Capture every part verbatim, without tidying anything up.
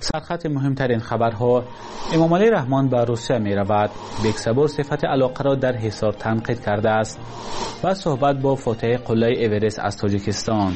سرخط مهمترین خبرها: امام علی رحمان به روسیه می رود. بکسبور صفت علاقه را در حصار تنقید کرده است و صحبت با فاتح قله اورست از تاجیکستان.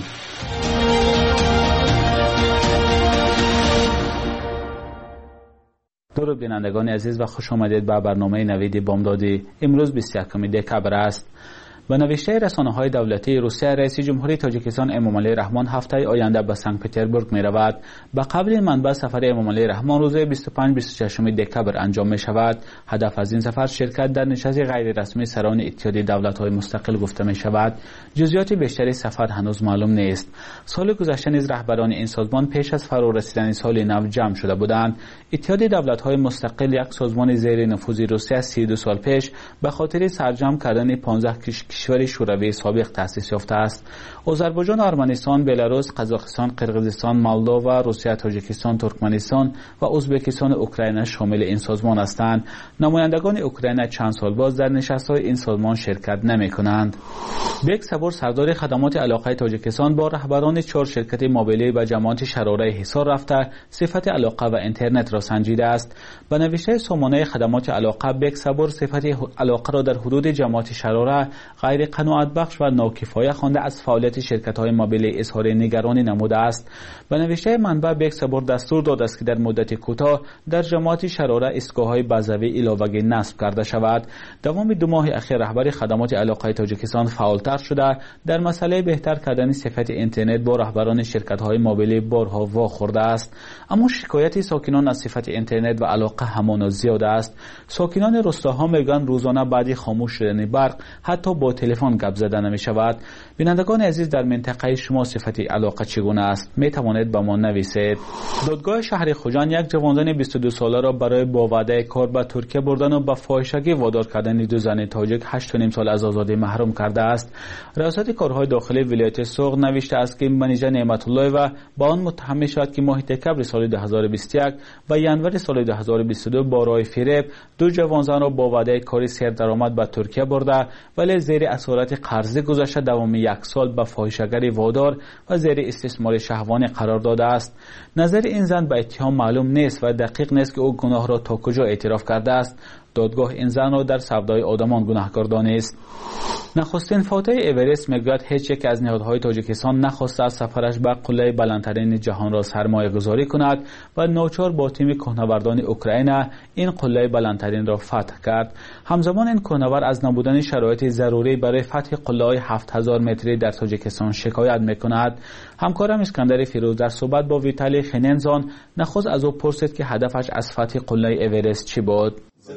درود بینندگان عزیز و خوش آمدید به برنامه نوید بامدادی. امروز بیست و یکم دکبر است. به نوشته رسانه‌های دولتی روسیه، رئیس جمهوری تاجیکستان امام علی رحمان هفته آینده به سنت پترزبورگ می رود. به قبل منبع سفر امام علی رحمان روز بیست و پنج بیست و شش دکبر انجام می شود. هدف از این سفر شرکت در نشست غیر رسمی سران اتحادیه دولت‌های مستقل گفته می شود. جزئیات بیشتری سفر هنوز معلوم نیست. سال گذشته نیز رهبران این سازمان پیش از فرا رسیدن سال نو جمع شده بودند. اتحادیه دولت‌های مستقل یک سازمان زیر نفوذ روسیه سی و دو سال پیش به خاطر سرجم کردن پانزده کشور شوروی سابق تأسیس یافته است. آذربایجان، ارمنستان، بلاروس، قزاقستان، قرقیزستان، مولداوا، روسیه، تاجیکستان، ترکمنستان و ازبکستان و اوکراین شامل این سازمان هستند. نمایندگان اوکراین چند سال باز در نشست‌های این سازمان شرکت نمی‌کنند. بکسبور، سردار خدمات علاقه تاجیکستان، با رهبران چهار شرکت موبیلی به جماعت شراره حصار رفته صفت علاقه و اینترنت را سنجیده است. به نوشته سامانه خدمات علاقه، بکسبور صفت علاقه را در حدود جماعت شراره غیر قناعت بخش و ناکفایه خوانده از فعالیت شرکت‌های موبیلی اظهار نگرانی نموده است. به نوشته منبع، بکسبور دستور داده است که در مدت کوتاه در جماعت شراره ایستگاه‌های بازوی علاوگی نصب کرده شود. دوام دو ماه اخیر رهبر خدمات علاقه تاجیکستان فعالتر شده در مسئله بهتر کردن صفت اینترنت با رهبران شرکت‌های موبیلی بارها واخورده است. اما شکایت ساکنان از صفت اینترنت و علاقه همانا زیاد است. ساکنان روستاها میگن روزانه بعد خاموش شدن برق حتی با تلفن گپ زده نمی شود. بینندگان عزیز، در منطقه شما صفت علاقه چگونه است؟ می توانید به ما نویسید. دادگاه شهر خوجان یک جوانزن بیست و دو ساله را برای با وعده کار به ترکیه بردن و به فاحشگی وادار کردن دو زن تاجیک هشت و نیم سال از آزادی محروم کرده است. ریاست کارهای داخلی ولایت سوغد نوشته است که منیژه نعمت الله و با آن متهم می شود که ماه دکبر سال دو هزار و بیست و یک و ینور سال دو هزار و بیست و دو با راه فریب دو جوانزن را با وعده کاری سردرآمد به ترکیه برده ولی زیر اسارت قرضه گذشته دوام یک سال به فاحشه‌گری وادار و زیر استثمار شهوانی قرار داده است. نظر این زن به اتهام معلوم نیست و دقیق نیست که او گناه را تا کجا اعتراف کرده است. دادگاه این زن را در سودای آدمان گناهکار دانست. نخستین فاتح اورست میگوید هیچ یک از نهادهای تاجیکستان نخواسته از سفرش به قله بلندترین جهان را سرمایه گذاری کند و ناچار با تیم کوهنوردان اوکراین این قله بلندترین را فتح کرد. همزمان این کوهنورد از نبودن شرایط ضروری برای فتح قله هفت هزار متری در تاجیکستان شکایت میکند. همکارم اسکندر فیروز در صحبت با ویتالی خنینزون نخست از او پرسید که هدفش از فتح قله اورست چی بود.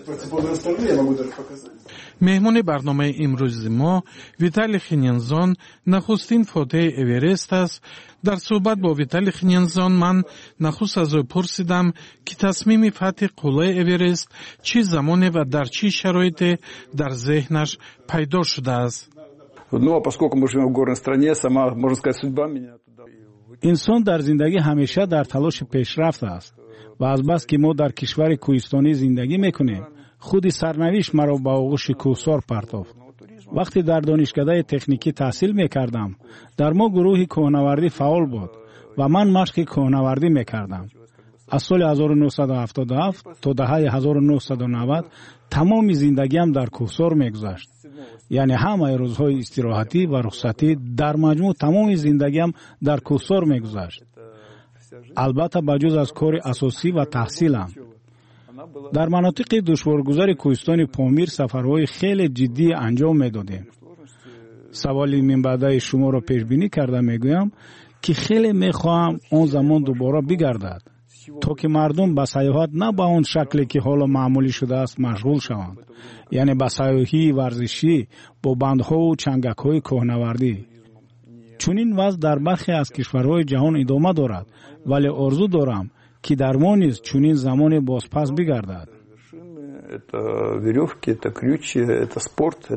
مهمان برنامه امروز ما ویتالی خنینزون، نخستین فاتح اورست است. در صحبت با ویتالی خنینزون من نخست از او پرسیدم که تصمیم فتح قله اورست چه زمانی و در چه شرایطی در ذهنش پیدا شده است. انسان در زندگی همیشه در تلاش پیشرفت است و از بس که ما در کشور کوهستانی زندگی میکنیم، خود سرنوشت مرا به آغوش کوهسار پرتافت. وقتی در دانشکده تکنیکی تحصیل میکردم، در ما گروه کوهنوردی فعال بود و من مشق کوهنوردی میکردم. از سال هزار و نهصد و هفتاد و هفت تا دهه هزار و نهصد و نود تمام زندگیم در کوهسار میگذشت. یعنی همه روزهای استراحتی و رخصتی در مجموع تمام زندگیم در کوهسار میگذشت. البته بجز از کار اساسی و تحصیلم. در مناطق دشوارگذار کوهستان پامیر سفرهای خیلی جدی انجام میدادیم. سوالی من بعد شما را پیش بینی کرده میگویم که خیلی میخواهم آن زمان دوباره بگردد تا که مردم به سیاحت نه به آن شکلی که حالا معمولی شده است مشغول شوند، یعنی به سیاحتی ورزشی با بندها و چنگک‌های کوهنوردی. چون این وضع در برخی از کشورهای جهان ادامه دارد، ولی آرزو دارم که در ما نیز چنین زمان بازپس بگردد.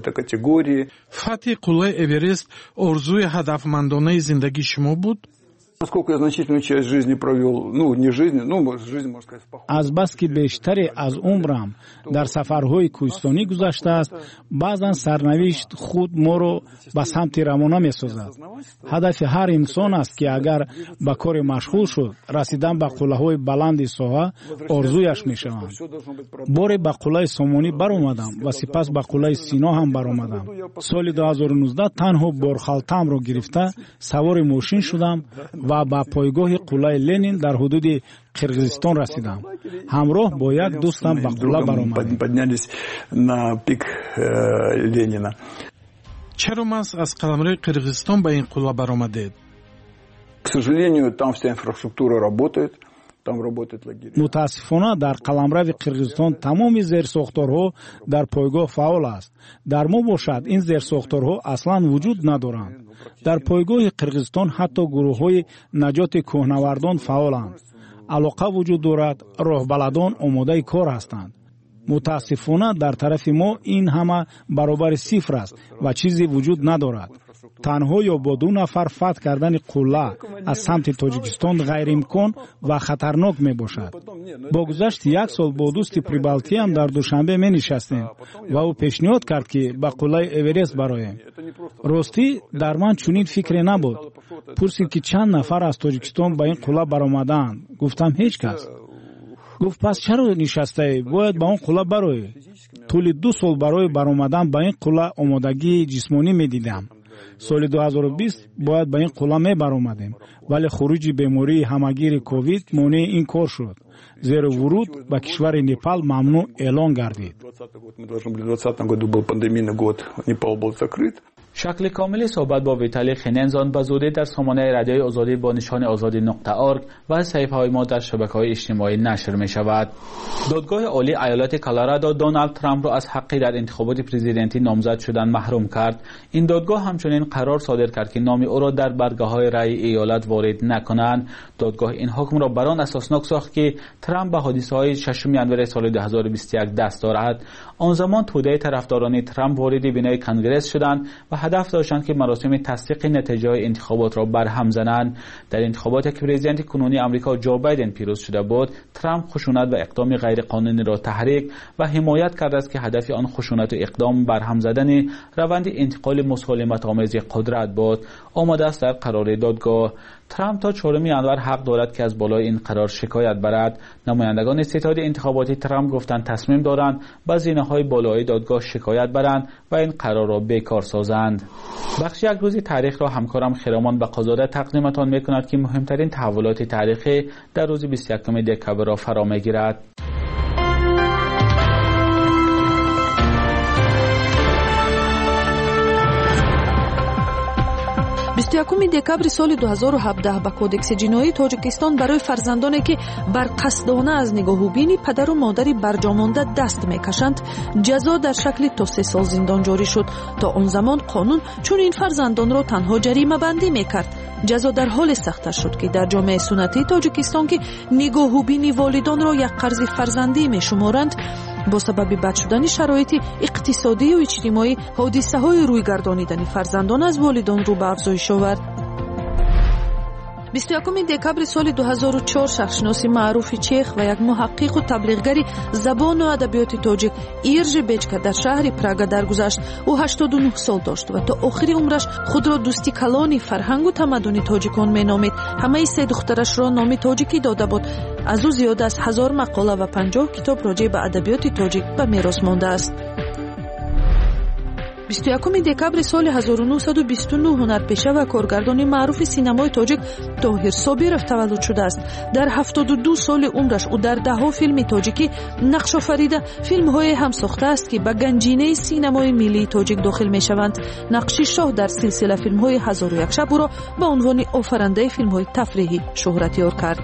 فتح قله اورست آرزوی هدفمندانه زندگی شما بود؟ азбаски бештаре аз умрам дар сафарҳои кӯҳистонӣ гузаштааст, баъзан сарнавишт худ моро ба самти равона месозад. ҳадафи ҳар инсон аст ки агар ба коре машғул шуд, расидан ба қуллаҳои баланди соҳа орзуяш мешаванд. боре ба қуллаи сомонӣ баромадам ва сипас ба қуллаи сино ҳам баромадам. соли ду ҳазору нуздаҳ танҳо борхалтаамро гирифта савори мошин шудам ва ба пойгоҳи қуллаи Ленин дар ҳудуди Қирғизистон расидам. ҳамроҳ бо як дӯстам ба қулла баромадем. чаро мас аз қаламрои Қирғизистон ба ин қулла баромадед? мутаассифона дар қаламрави Қирғизистон тамоми зерсохторҳо дар пойгоҳ фаъол аст. дар мо бошад ин зерсохторҳо аслан вуҷуд надоранд. дар пойгоҳи Қирғизистон ҳатто гурӯҳҳои наҷоти кӯҳнавардон фаъоланд. алоқа вуҷуд дорад, роҳбаладон омодаи кор ҳастанд. мутаассифона дар тарафи мо ин ҳама баробари сифр аст ва чизе вуҷуд надорад. танҳо ё бо ду нафар фатҳ кардани қулла аз самти Тоҷикистон ғайриимкон ва хатарнок мебошад. бо гузашти як сол бо дӯсти Прибалтиям дар Душанбе менишастем ва ӯ пешниҳод кард ки ба қуллаи Эверест бароем. ростӣ дар ман чунин фикре набуд. пурсид ки чанд нафар аз Тоҷикистон ба ин қулла баромадаанд. гуфтам ҳеҷ кас. гуфт пас чаро нишастаӣ? бояд ба он қулла бароӣ. тӯли ду сол барои баромадан ба ин қулла омодагии ҷисмонӣ медидам. соли ду ҳазору бист бояд ба ин қулла мебаромадем, вале хуруҷи бемории ҳамагири ковид монеъ ин кор шуд, зеро вуруд ба кишвари Непал мамнӯъ эълон гардид. شکل کامل صحبت با ویتالی خننزان به زودی در سامانه رادیوی آزادی با نشان آزادی نقطه ارگ و صفحه‌های ما در شبکه‌های اجتماعی نشر می‌شود. دادگاه عالی ایالت کلرادو دونالد ترامپ را از حقی در انتخابات پرزیدنتی نامزد شدن محروم کرد. این دادگاه همچنین قرار صادر کرد که نام او را در برگه‌های رأی ایالت وارد نکنند. دادگاه این حکم را بر آن اساسناک ساخت که ترامپ به حادثه‌های ششم ژانویه سال دو هزار و بیست و یک دست دارد. آن زمان توده طرفداران ترامپ وارد بینای کنگره شدند و هدف داشتند که مراسم تصدیق نتیجه انتخابات را برهم زنند. در انتخاباتی که پرزیدنت کنونی آمریکا جو بایدن پیروز شده بود، ترامپ خشونت و اقدام غیرقانونی را تحریک و حمایت کرده است که هدف آن خشونت و اقدام برهم زدن روند انتقال مسالمت آمیز قدرت بود. آمده است در قرار دادگاه ترامپ تا چهارم ژانویه حق دارد که از بالای این قرار شکایت برد. نمایندگان ستاد انتخاباتی ترامپ گفتند تصمیم دارند با زینه‌های بالای دادگاه شکایت برند و این قرار را بیکار سازند. بخش یک روزی تاریخ را همکارم خرامان بقازاده تقدیمتان می‌کند که مهمترین تحولات تاریخی در روز بیست و یکم دکامبر را فرا می‌گیرد. بیست و یکم دکامبر سال دو هزار و هفده با کودکس جنایی تاجیکستان برای فرزندانی که بر قصدانه از نگاهوبین پدر و مادری برجامانده دست میکشند جزا در شکل تا سه سال زندان جاری شد. تا آن زمان قانون چون این فرزندان را تنها جریمه بندی میکرد. جزا در حال سخت شد که در جامعه سنتی تاجیکستان که نگاهوبین والدان را یک قرض فرزندی میشمارند، با سبب بد شدن شرایط اقتصادی و اجتماعی حادثه های روی گردانیدن فرزندان از والدان رو به افزایش آورد. بیست و یکم دکامبر سال دو هزار و چهار شخصشناس معروف چخ و یک محقق و تبلیغگر زبان و ادبیات تاجیک ایرژ بچکا در شهر پراگا درگذشت. او هشتاد و نه سال داشت و تا آخر عمرش خود را دوستی کلان فرهنگ و تمدن تاجیکان مینامید. همه سه دخترش را نام تاجیکی داده بود. از او زیاد از هزار مقاله و پنجاه کتاب راجع به ادبیات تاجیک به میراث مانده است. بیست و یکم دکامبر سال هزار و نهصد و بیست و نه هنرپیشه و کارگردان معروف سینمای تاجیک طاهر صابرов تولد شده است. در هفتاد و دو سال عمرش او در ده ها فیلم تاجیکی نقش آفریده. فیلم های هم ساخته است که به گنجینه سینمای ملی تاجیک داخل می شوند. نقش شاه در سلسله فیلم های هزار و یک شب او را به عنوان آفرینده فیلم های تفریحی شهرت یار کرد.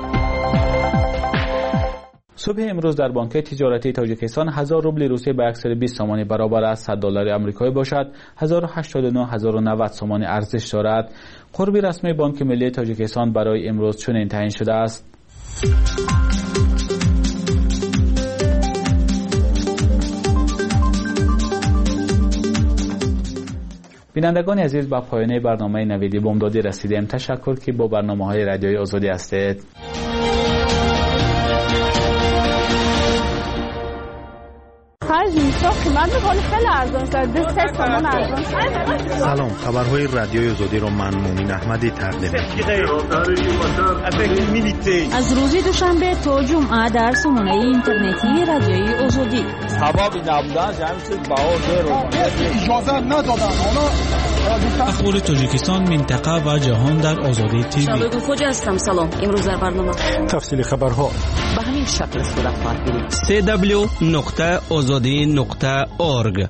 صبح امروز در بانک تجارتی تاجیکستان هزار روبل روسیه به اکثر بیست سومانی برابر از صد دلار آمریکایی باشد. هزار و هشتاد و نه هزار و نود سومانی ارزش دارد. قربی رسمی بانک ملی تاجیکستان برای امروز چنین تعیین شده است. بینندگان عزیز، با پایان برنامه نویدی بامدادی رسیدیم. تشکر که با برنامه‌های رادیوی آزادی هستید. سلام، خبرهای رادیوی آزادی را من مومن احمدی تقدیم می‌کنم. از روز دوشنبه تا جمعه در سامانه اینترنتی رادیوی آزادی. سبب نبودن جمعیت بهار اجازه ندادن. اخبار تاجیکستان، منطقه و جهان در آزادی تیوی. شبکه خوجا هستم. سلام. امروز در برنامه تفصیل خبرها به همین شکل صورت خواهد گرفت. سی دبلیو نقطه آزادی نقطه اورگ.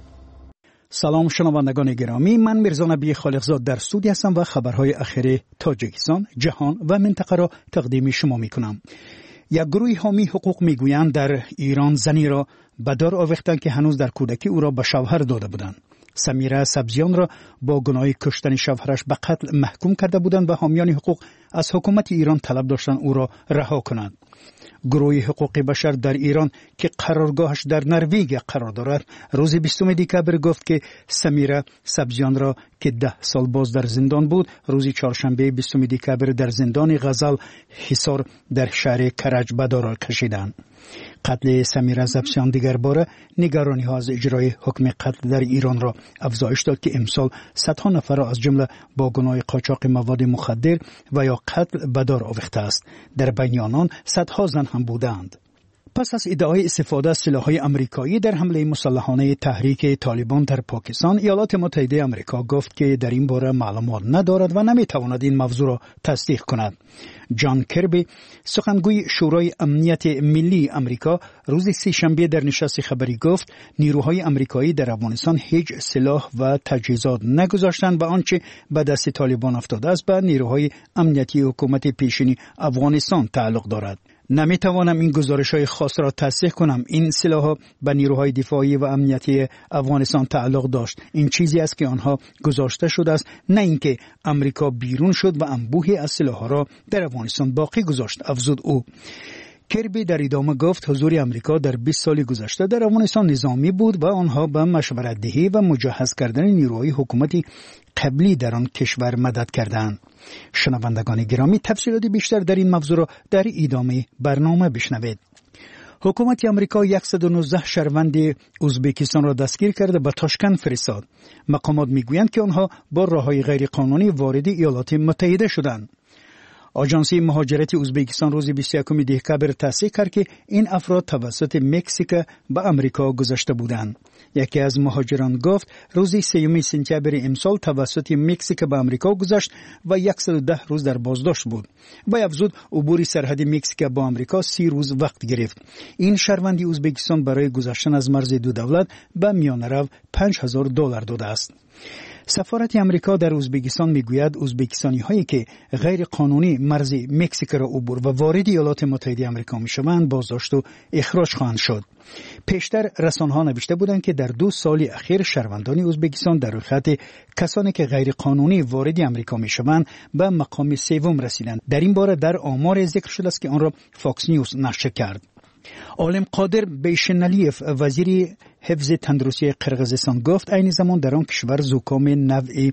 سلام شنوندگان گرامی، من میرزا نبی خالقزاد در استودیو هستم و خبرهای اخیر تاجیکستان، جهان و منطقه را تقدیم شما میکنم. یک گروه حامی حقوق میگویند در ایران زنی را به دار آویختند که هنوز در کودکی او را به شوهر داده بودند. سمیره سبزیان را با گناه کشتن شوهرش به قتل محکوم کرده بودند و حامیان حقوق از حکومت ایران طلب داشتند او را رها کنند. گروه حقوق بشر در ایران که قرارگاهش در نروژ قرار دارد روز بیستم دکبر گفت که سمیره سبزیان را که ده سال باز در زندان بود روز چهارشنبه بیستم دکبر در زندان غزل حصار در شهر کرج به دار کشیدند. قتل سمیره سبزیان دیگر باره نگرانی ها از اجرای حکم قتل در ایران را افزایش داد که امسال صدها نفر را از جمله با گناه قاچاق مواد مخدر و یا قتل به دار آویخته است. در بین آنان صدها زن هم بودند. پس از ادعای استفاده از سلاح‌های آمریکایی در حمله مسلحانه تحریک طالبان در پاکستان، ایالات متحده آمریکا گفت که در این باره معلومات ندارد و نمی‌تواند این موضوع را تصدیق کند. جان کربی، سخنگوی شورای امنیت ملی آمریکا، روز سه‌شنبه در نشست خبری گفت نیروهای آمریکایی در افغانستان هیچ سلاح و تجهیزات نگذاشتند و آنچه به دست طالبان افتاده است به نیروهای امنیتی حکومت پیشین افغانستان تعلق دارد. نمیتوانم این گزارش‌های خاص را تصحیح کنم. این سلاح‌ها به نیروهای دفاعی و امنیتی افغانستان تعلق داشت. این چیزی است که آنها گذاشته شده است، نه اینکه امریکا بیرون شد و انبوهی از سلاح‌ها را در افغانستان باقی گذاشت، افزود او. کربی در ادامه گفت حضور امریکا در بیست سال گذشته در افغانستان نظامی بود و آنها به مشورت دهی و مجهز کردن نیروهای حکومتی قبلی در آن کشور مدد کردند. شنوندگان گرامی، تفصیلات بیشتر در این موضوع را در ادامه برنامه بشنوید. حکومت آمریکا صد و نوزده شهروند ازبکستان را دستگیر کرده به تاشکند فرستاد. مقامات میگویند که آنها با راههای غیرقانونی وارد ایالات متحده شدند. آژانس مهاجرت ازبکستان روز بیست و یکم دکبر تصدیق کرد که این افراد توسط مکزیک به آمریکا گذشته بودند. یکی از مهاجران گفت روز سوم سپتامبر امسال توسط مکزیک به آمریکا گذشت و صد و ده روز در بازداشت بود. و افزود عبور سرحد مکزیک با آمریکا سی روز وقت گرفت. این شهروند ازبکستان برای گذشتن از مرز دو دولت به میانه رو پنج هزار دلار داده است. سفارت امریکا در ازبکستان میگوید ازبکستانی هایی که غیر قانونی مرز مکزیک را عبور و وارد ایالات متحده آمریکا میشوند بازداشت و اخراج خواهند شد. پیشتر رسانه‌ها نوشته بودند که در دو سال اخیر شهروندان ازبکستان در خط کسانی که غیر قانونی وارد آمریکا میشوند به مقام سوم رسیدند. در این باره در آمار ذکر شده است که آن را فاکس نیوز نشر کرد. عالم قادر بیشنالیف، وزیر حفظ تندرستی قرقیزستان، گفت این زمان در آن کشور زکام نوع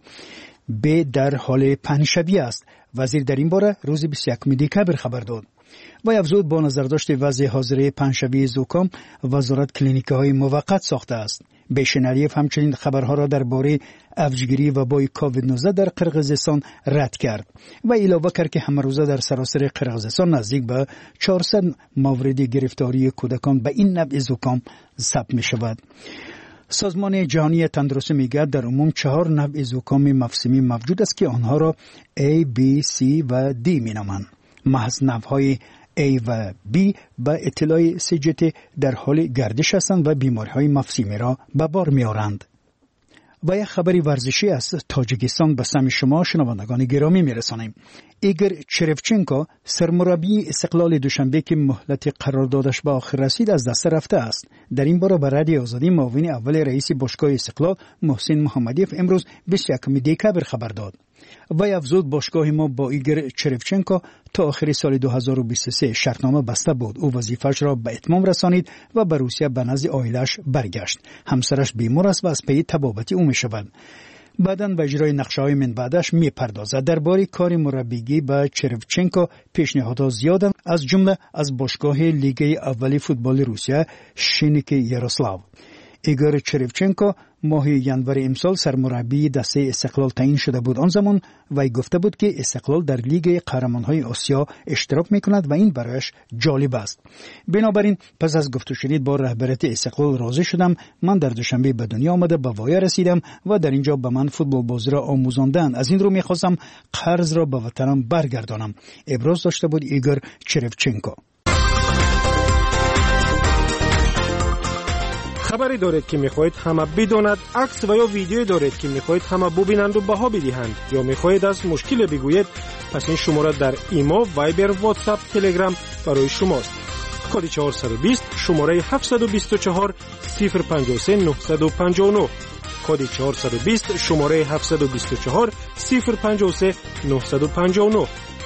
ب در حال پنه‌شوی است. وزیر در این باره روز بیست و یکم دکبر خبر داد. و افزود با نظرداشت وضع حاضره پنه‌شوی زکام وزارت کلینیک‌های موقت ساخته است. بیشنالیف همچنین خبرها را درباره افزایش وبای کووید نوزده در قرقیزستان رد کرد و علاوه کرد که همه روزه در سراسر قرقیزستان نزدیک به چهارصد مورد گرفتاری کودکان به این نوع زکام ثبت می شود. سازمان جهانی تندرستی میگه در عموم چهار نوع زکام مفصلی موجود است که آنها را A, B, C و D می نامند. محض نوعهای A و B با اطلاع سجت در حال گردش هستند و بیماری‌های مفصلی را به بار می‌آورند. و یک خبری ورزشی از تاجیکستان به سمع شما شنوندگان گرامی می‌رسانیم. ایگور چرفچنکو، سرمربی استقلال دوشنبه که مهلت قراردادش به آخر رسید، از دست رفته است. در این باره به رادیو آزادی معاون اول رئیس باشگاه استقلال محسن محمدیف امروز بیست و یکم دکبر خبر داد. و افزود باشگاه ما با ایگور چرفچنکو تا آخر سال دو هزار و بیست و سه شرطنامه بسته بود. او وظیفه‌اش را به اتمام رسانید و به روسیه به نزد عائله‌اش برگشت. همسرش بیمار است و از پی طبابتی او می‌شود. بعداً به اجرای نقشه‌های من بعدش می‌پردازد. درباره کار مربیگی به چروفچنکو پیشنهادات زیادند، از جمله از باشگاه لیگ اولی فوتبال روسیه شینیک یاروسلاو. ایگور چروفچنکو ماه ژانویه امسال سرمربی دسته استقلال تعیین شده بود. آن زمان وی گفته بود که استقلال در لیگ قهرمان‌های آسیا اشتراک می‌کند و این برایش جالب است. بنابراین پس از گفت و شنید با رهبریت استقلال راضی شدم. من در دوشنبه به دنیا آمده به وایه رسیدم و در اینجا به من فوتبال بازی را آموزاندند. از این رو می‌خواستم قرض را به وطنم برگردانم. ابراز داشته بود ایگور چروفچنکو. خبری دارید که میخواهید همه بداند، عکس و یا ویدیویی دارید که میخواهید همه ببینند و بها بدهند، یا میخواهید از مشکل بگویید، پس این شماره در ایما، وایبر، واتساپ، تلگرام برای شماست. کد چهارصد و بیست شماره هفتصد و بیست و چهار صفر پنجاه و سه نهصد و پنجاه و نه. کد چهارصد و بیست شماره هفتصد و بیست و چهار صفر پنجاه و سه نهصد و پنجاه و نه.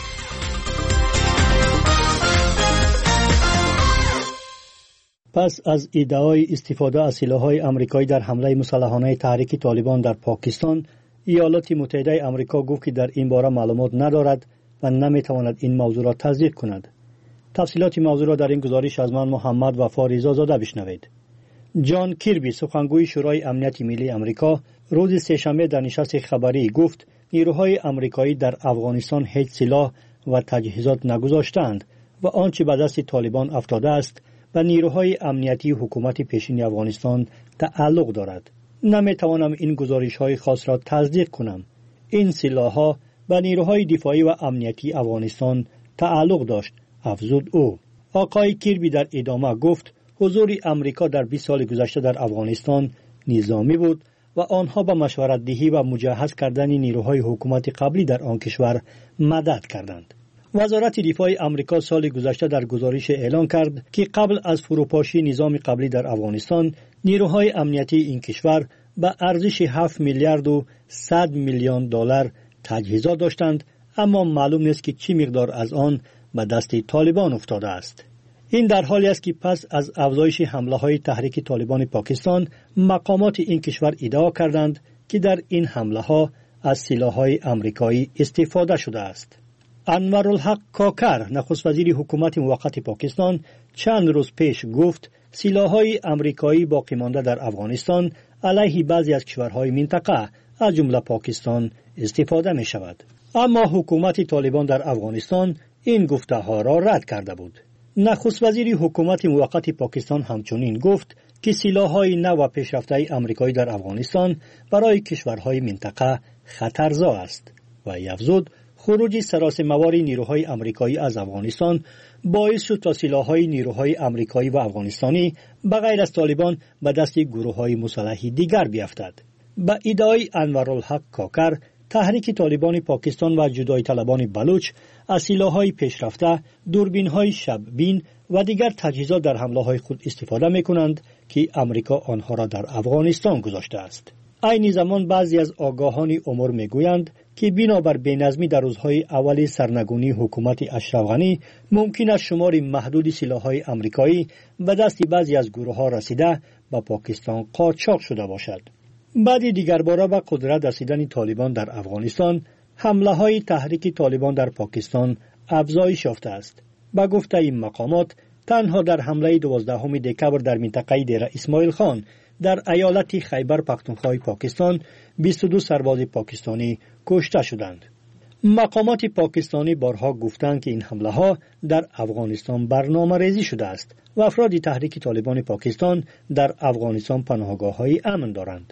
پس از ادعای استفاده از سلاح‌های آمریکایی در حمله مسلحانه تحریک طالبان در پاکستان، ایالات متحده آمریکا گفت که در این باره معلومات ندارد و نمی‌تواند این موضوع را تصدیق کند. تفصیلات موضوع را در این گزارش از من محمد وفا رضا زاده بشنوید. جان کیربی سخنگوی شورای امنیت ملی آمریکا روز سه‌شنبه در نشست خبری گفت نیروهای آمریکایی در افغانستان هیچ سلاح و تجهیزات نگذاشتند و آنچه به دست طالبان افتاده است و نیروهای امنیتی حکومت پیشین افغانستان تعلق دارد. نمیتوانم این گزارش‌های خاص را تصدیق کنم. این سلاح‌ها به نیروهای دفاعی و امنیتی افغانستان تعلق داشت، افزود او. آقای کیربی در ادامه گفت حضور امریکا در بیست سال گذشته در افغانستان نظامی بود و آنها به مشورت دهی و مجهز کردن نیروهای حکومت قبلی در آن کشور مدد کردند. وزارت دفاع آمریکا سال گذشته در گزارش اعلام کرد که قبل از فروپاشی نظام قبلی در افغانستان، نیروهای امنیتی این کشور به ارزش هفت میلیارد و صد میلیون دلار تجهیزات داشتند، اما معلوم نیست که چی مقدار از آن به دست طالبان افتاده است. این در حالی است که پس از افزایش حمله‌های تحریک طالبان پاکستان، مقامات این کشور ادعا کردند که در این حمله‌ها از سلاح‌های آمریکایی استفاده شده است. انورالحق کاکر نخست وزیر حکومت موقت پاکستان چند روز پیش گفت سلاح‌های آمریکایی باقی مانده در افغانستان علیه بعضی از کشورهای منطقه از جمله پاکستان استفاده می شود. اما حکومت طالبان در افغانستان این گفته ها را رد کرده بود. نخست وزیر حکومت موقت پاکستان همچنین گفت که سلاح‌های نو و پیشرفته آمریکایی در افغانستان برای کشورهای منطقه خطرزا است و افزود خروج سراسیمه‌وار نیروهای آمریکایی از افغانستان باعث شد تا سلاح‌های نیروهای آمریکایی و افغانستانی بغیر از طالبان به دست گروه‌های مسلح دیگر بیفتد. با ادعای انورالحق کاکر، تحریک طالبان پاکستان و جدایی طلبان بلوچ از سلاح‌های پیشرفته، دوربین‌های شب‌بین و دیگر تجهیزات در حمله‌های خود استفاده می‌کنند که آمریکا آنها را در افغانستان گذاشته است. عین زمان بعضی از آگاهان امور میگویند که بنابر بی‌نظمی در روزهای اول سرنگونی حکومت اشرف غنی ممکن است شمار محدود سلاح‌های آمریکایی به دست بعضی از گروه‌ها رسیده به پاکستان قاچاق شده باشد. بعد دیگر باره به قدرت رسیدن طالبان در افغانستان، حمله‌های تحریک طالبان در پاکستان افزایش یافته است. با گفته این مقامات، تنها در حمله دوازدهم دکبر در منطقه دیر اسماعیل خان در ایالت خیبر پختونخوا پاکستان بیست و دو سرباز پاکستانی کشته شدند. مقامات پاکستانی بارها گفتند که این حمله ها در افغانستان برنامه ریزی شده است و افراد تحریک طالبان پاکستان در افغانستان پناهگاه های امن دارند.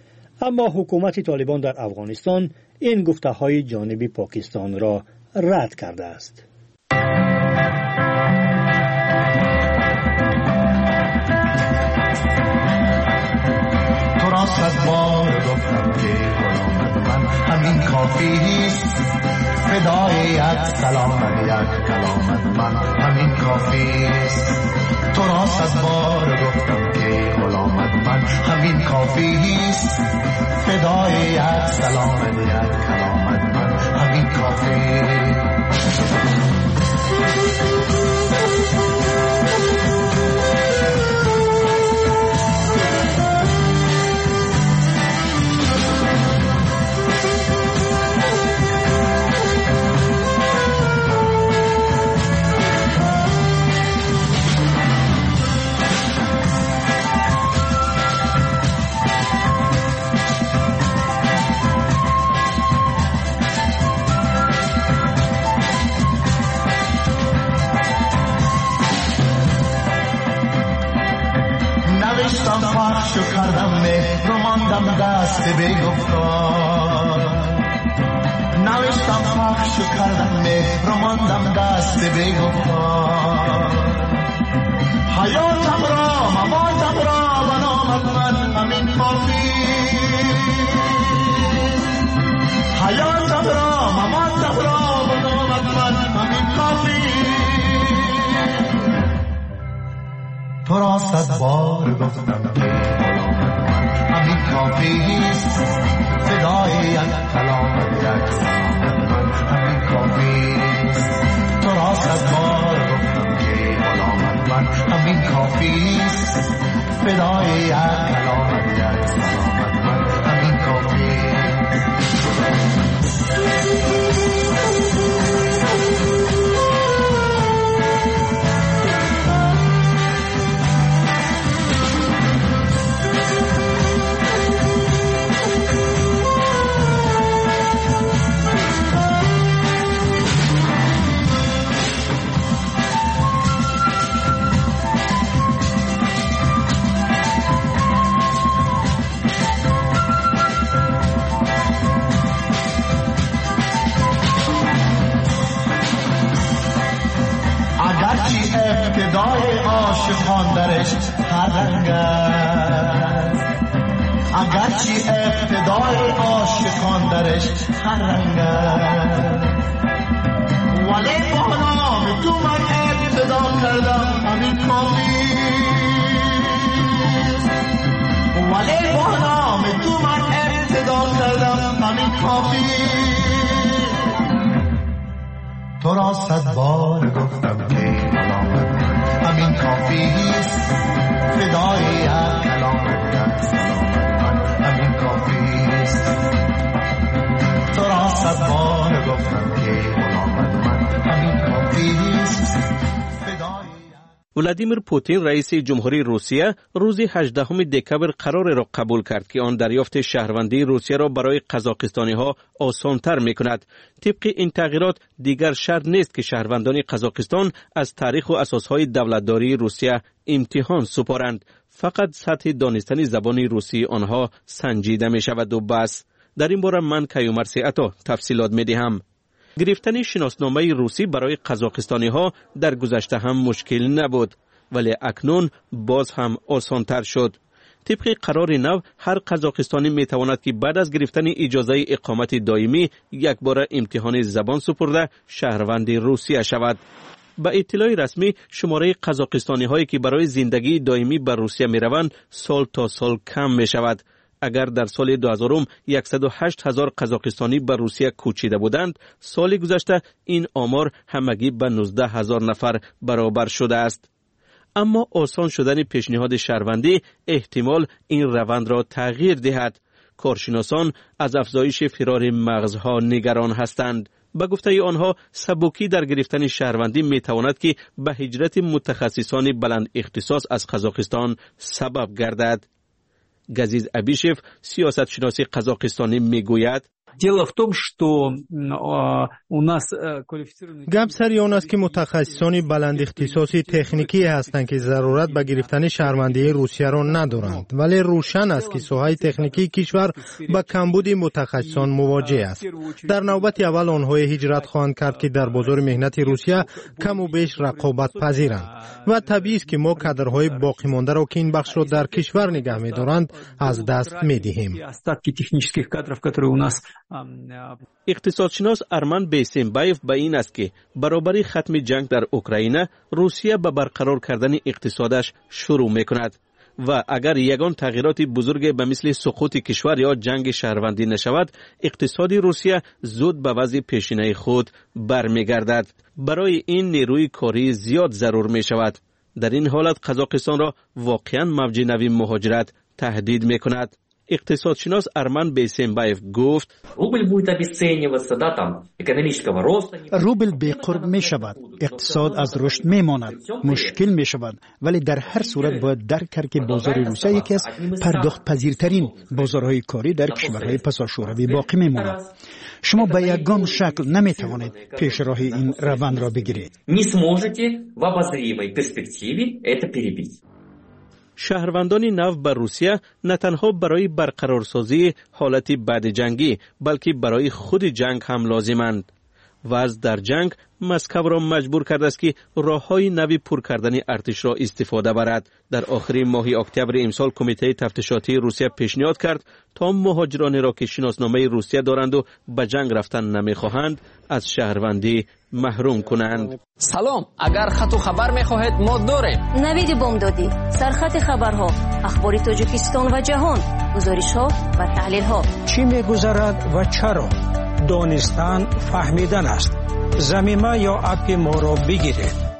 اما حکومت طالبان در افغانستان این گفته های جانب پاکستان را رد کرده است. صد بار گفتم که غلامت من همین کافیست، فدای یک سلام یک کلامت من همین کافیست. تو را صد بار گفتم که غلامت من همین کافیست، فدای یک سلام یک کلامت من همین کافیست. پخش و کردم مهر و ماندم دست بگفتار نوشتم پخش و کردم مهر و ماندم دست بگفتار حیاتم را مماتم را و نامت من همین کافی حیاتم را مماتم را و نامت من همین کافی تو را صد بار گفتم که غلامت من همین کافیست فدای یک کلامت یک سلامت من همین کافیست تو را صد بار گفتم که غلامت من همین کافیست فدای یک کلامت یک سلامت من همین کافیست ابتدای عاشقان درش هر رنگ است اگرچه ابتدای عاشقان درش هر رنگ است ولی با نام تو من ابتدا کردم همین کافی ولی با نام تو من ابتدا کردم همین کافی تو را صد بار گفتم که همین کافیست فدای یک کلامت یک سلامت من همین کافیست تو را صد بار گفتم که غلامت من همین کافیست ولادیمیر پوتین رئیس جمهوری روسیه روز هجدهم دکبر قرار را قبول کرد که آن دریافت شهروندی روسیه را برای قزاقستانی ها آسان‌تر می‌کند. طبق این تغییرات دیگر شرط نیست که شهروندان قزاقستان از تاریخ و اساسهای دولتداری روسیه امتحان سپارند. فقط سطح دانستن زبان روسی آنها سنجیده می‌شود و بس. در این باره من کیومرث عطا تفصیلات می‌دهم. گرفتن شناسنامه روسی برای قزاقستانی ها در گذشته هم مشکل نبود ولی اکنون باز هم آسانتر شد. طبق قرار نو هر قزاقستانی می تواند که بعد از گرفتن اجازه اقامت دائمی یک بار امتحان زبان سپرده شهروند روسیه شود. با اطلاع رسمی شماره قزاقستانی هایی که برای زندگی دائمی به روسیه می روند سال تا سال کم می شود. اگر در سال دو هزار صد و هشت هزار قزاقستانی به روسیه کوچیده بودند، سال گذشته این آمار همگی به نوزده هزار نفر برابر شده است. اما آسان شدن پیشنهاد شهروندی احتمال این روند را تغییر دهد. کارشناسان از افزایش فرار مغزها نگران هستند. به گفته آنها سبکی در گرفتن شهروندی می تواند که به هجرت متخصصان بلند اختصاص از قزاقستان سبب گردد. گزیز ابیشف سیاستشناس قزاقستانی میگوید Дело в том, что у нас گپ سر آن است که متخصصان بلند اختصاصی تکنیکی هستند که ضرورت به گرفتن شهروندی روسیه را ندارند، ولی روشن است که ساحه تکنیکی کشور با کمبود متخصصان مواجه است. در نوبت اول آنها هجرت خواهند کرد که در بازار مهنت روسیه کم و بیش رقابت پذیرند و طبیعی است که ما کادرهای باقی مانده را که این بخش را در کشور نگه می‌دارند از دست می‌دهیم. اقتصادشناس ارمن بیسمبایف به این است که برابری ختم جنگ در اوکراین روسیه به برقرار کردن اقتصادش شروع میکند و اگر یگان تغییرات بزرگ به مثل سقوط کشور یا جنگ شهروندی نشود، اقتصادی روسیه زود به وضع پیشینه خود برمیگردد. برای این نیروی کاری زیاد ضرور می شود. در این حالت قزاقستان را واقعا موج نوی مهاجرت تهدید می کند. اقتصادشناس ارمن بیسمبایف گفت روبل بی‌قرب می شود، اقتصاد از رشد می ماند، مشکل می شود، ولی در هر صورت باید درک کرد که بازار روسیه یکی از پرداخت پذیرترین بازارهای کاری در کشورهای پساشوروی باقی می ماند. شما به یگان شکل نمی توانید پیش راه این روند را بگیرید. شهروندان نو بر روسیه نه تنها برای برقرارسازی حالت بعد جنگی بلکه برای خود جنگ هم لازمند. وضع در جنگ مسکو را مجبور کرده است که راه‌های نوی پر کردن ارتش را استفاده برد. در آخر ماه اکتبر امسال کمیته تفتیشاتی روسیه پیشنهاد کرد تا مهاجرانی را که شناسنامه روسیه دارند و به جنگ رفتن نمی‌خواهند از شهروندی محروم کنند. سلام، اگر خط و خبر می‌خواهید ما داریم. نوید بامدادی، سرخط خبرها، اخبار تاجیکستان و جهان، گزارش‌ها و تحلیل‌ها. چی می‌گذرد و چرا؟ دانستن فهمیدن است. زمینه یا اپ ما را بگیرید.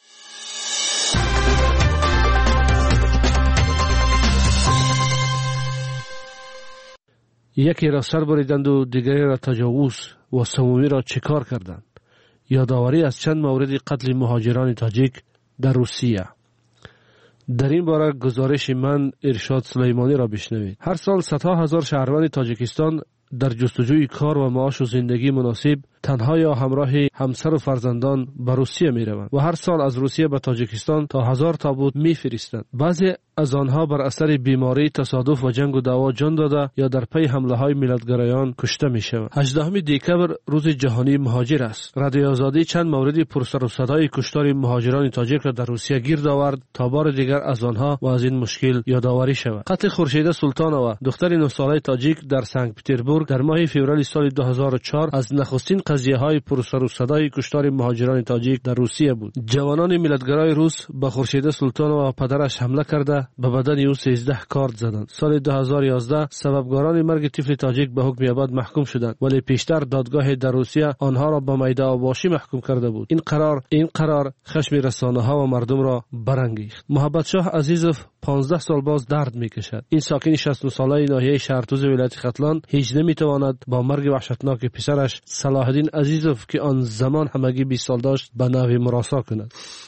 یکی را سر بریدند و دیگری را تجاوز و سومی را چکار کردند. یادآوری از چند مورد قتل مهاجران تاجیک در روسیه. در این باره گزارش من ارشاد سلیمانی را بشنوید. هر سال صدها هزار شهروند تاجیکستان در جستجوی کار و معاش و زندگی مناسب تنها یا همراه همسر و فرزندان به روسیه می روند و هر سال از روسیه به تاجیکستان تا هزار تابوت می فرستند. بعضی از آنها بر اثر بیماری، تصادف و جنگ و دعوا جان داده یا در پی حمله های ملتگرایان کشته می شوند. هجدهم دکبر روز جهانی مهاجر است. رادیو آزادی چند مورد پرسر و صدای کشتار مهاجران تاجیک را در روسیه گیر آورد تا بار دیگر از آنها و از این مشکل یادآوری شود. قتل خورشیده سلطانова دختر نه ساله تاجیک در سنت پترزبورگ در ماه فوریه سال دو هزار و چهار از نخستین قضیه های پرسر و صدای کشتار مهاجران تاجیک در روسیه بود. جوانان ملتگرای روس به خورشیده سلطانова و پدرش حمله کرده به بدن او سیزده کارد زدند. سال دو هزار و یازده سببگاران مرگ طفل تاجیک به حکم ابد محکوم شدند، ولی پیشتر دادگاه در روسیه آنها را به میده آباشی محکوم کرده بود. این قرار این قرار خشم رسانه ها و مردم را برانگیخت. محمد شاه عزیزوف پانزده سال باز درد میکشد. این ساکن شصت و نه ساله ناحیه شهرتوز ولایت ختلان هیچ نمیتواند با مرگ وحشتناک پسرش صلاح الدین عزیزوف که آن زمان همگی بیست سال داشت به نحوی مراسا کند.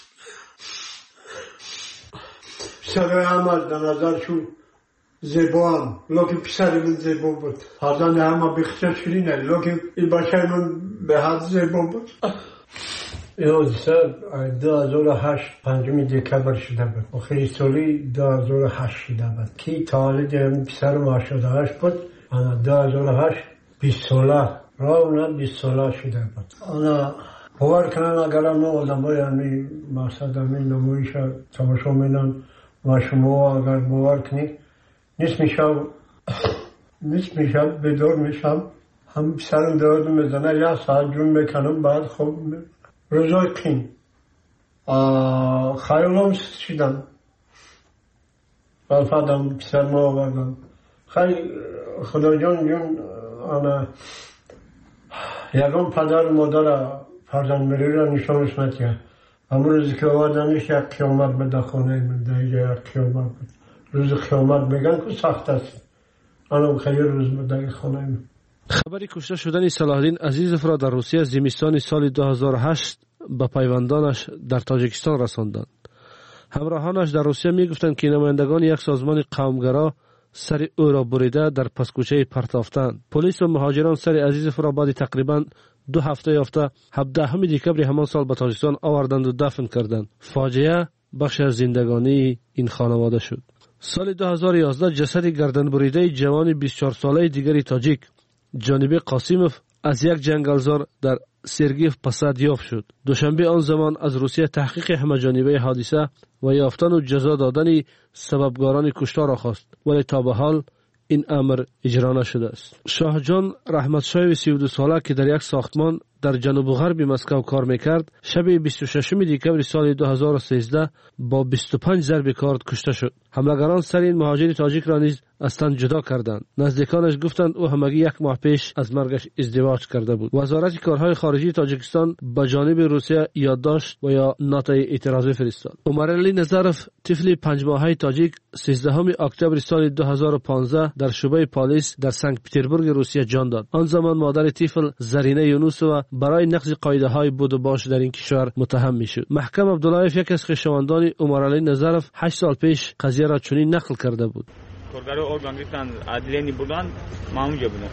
پسر احمد به نظرشون زیبا هم لکن پسر من زیبا بود. فرزند همه بخشش شیرینه لکن این بچه من به حد زیبا بود. این حادثه دو هزار و هشت پنجم دکبر شده بود. آخری سالی دو هزار و هشت شده بود. کی تولد پسر ما هشتاد و هشت بود. انا دو هزار و هشت بیست ساله راونا بیست ساله شده بود. انا باور کنن اگر هم آدم های همی مقصد همی نمایش تماشا مینن و شما اگر باور کنید نیست میشم نیست میشم بدور میشم هم پسرم دارد میزنه یا ساعت جون میکنم بعد خوب روزای قیم خیالام شدن بلفادم پسر ما آوردم خیلی خدا جان جون انا یکم پدر مادر فرزند مری را نشانش نتیه همون روزی که آوردنش یک قیامت به دخانه من دیگه یک قیامت بود. روز قیامت میگن که سخت است. انا خیلی روز به خانه من. خبری کشته شدن صلاح الدین عزیزوف را در روسیه زمستان سال دو هزار و هشت به پیوندانش در تاجیکستان رساندند. همراهانش در روسیه میگفتند که نمایندگان یک سازمان قومگرا سر او را بریده در پسکوچه پرتافتند. پلیس و مهاجران سر عزیزوف را بعد تقریبا دو هفته یافته هفدهم دکبر همان سال به تاجیکستان آوردند و دفن کردند. فاجعه بخش از زندگانی این خانواده شد. سال دو هزار و یازده جسد گردن بریده جوان بیست و چهار ساله دیگری تاجیک جانبی قاسیموف از یک جنگلزار در سرگیف پسد یافت شد. دوشنبه آن زمان از روسیه تحقیق همه جانبه حادثه و یافتن و جزا دادن سببگاران کشتار را خواست، ولی تا به حال این امر اجرا نشده است. شاه جان رحمت شاه سی و دو ساله که در یک ساختمان در جنوب غرب مسکو کار میکرد شب بیست و ششم دکبر سال دو هزار و سیزده با بیست و پنج ضرب کارد کشته شد. حملگران سر این مهاجر تاجیک را نیز از تن جدا کردند. نزدیکانش گفتند او همگی یک ماه پیش از مرگش ازدواج کرده بود. وزارت کارهای خارجی تاجیکستان به جانب روسیه یادداشت و یا نوتای اعتراضی فرستاد. عمرعلی نظرف طفل پنج ماهه تاجیک سیزدهم اکتبر سال دو هزار و پانزده در شعبه پلیس در سنت پترزبورگ روسیه جان داد. آن زمان مادر طفل زرینه یونوسова برای نقض قاعده های بود و باش در این کشور متهم میشد. محکم عبداللهیف یک از خویشاوندان عمرعلی نظرف هشت سال پیش قضیه را چنین نقل کرده بود. کارگرای ارگان گرفتن عدلینی بودن ما اونجا بودم.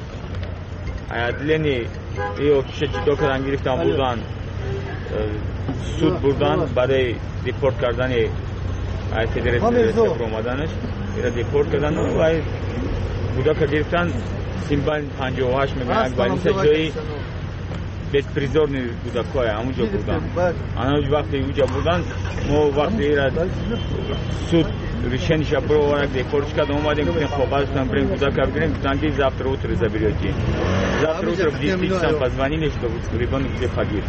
عدلینی یه کیشه جدا کردن گرفتن بودن سود بردن برای ریپورت کردن از فدراسیون اومدنش اینا دیپورت کردن و بودا که گرفتن سیمبل پنجاه و هشت میگن ولی جایی بیت پریزور نی بودا کوه همونجا بودن آنها وقتی اونجا بودن ما وقتی ایرا سود ریشنش برو ورق دیپورتش کردن اومدیم که خوب است нам بریم بودا که بگیریم تانگی завтра утро заберете завтра утро в десять часов позвонили что ребенок где погиб.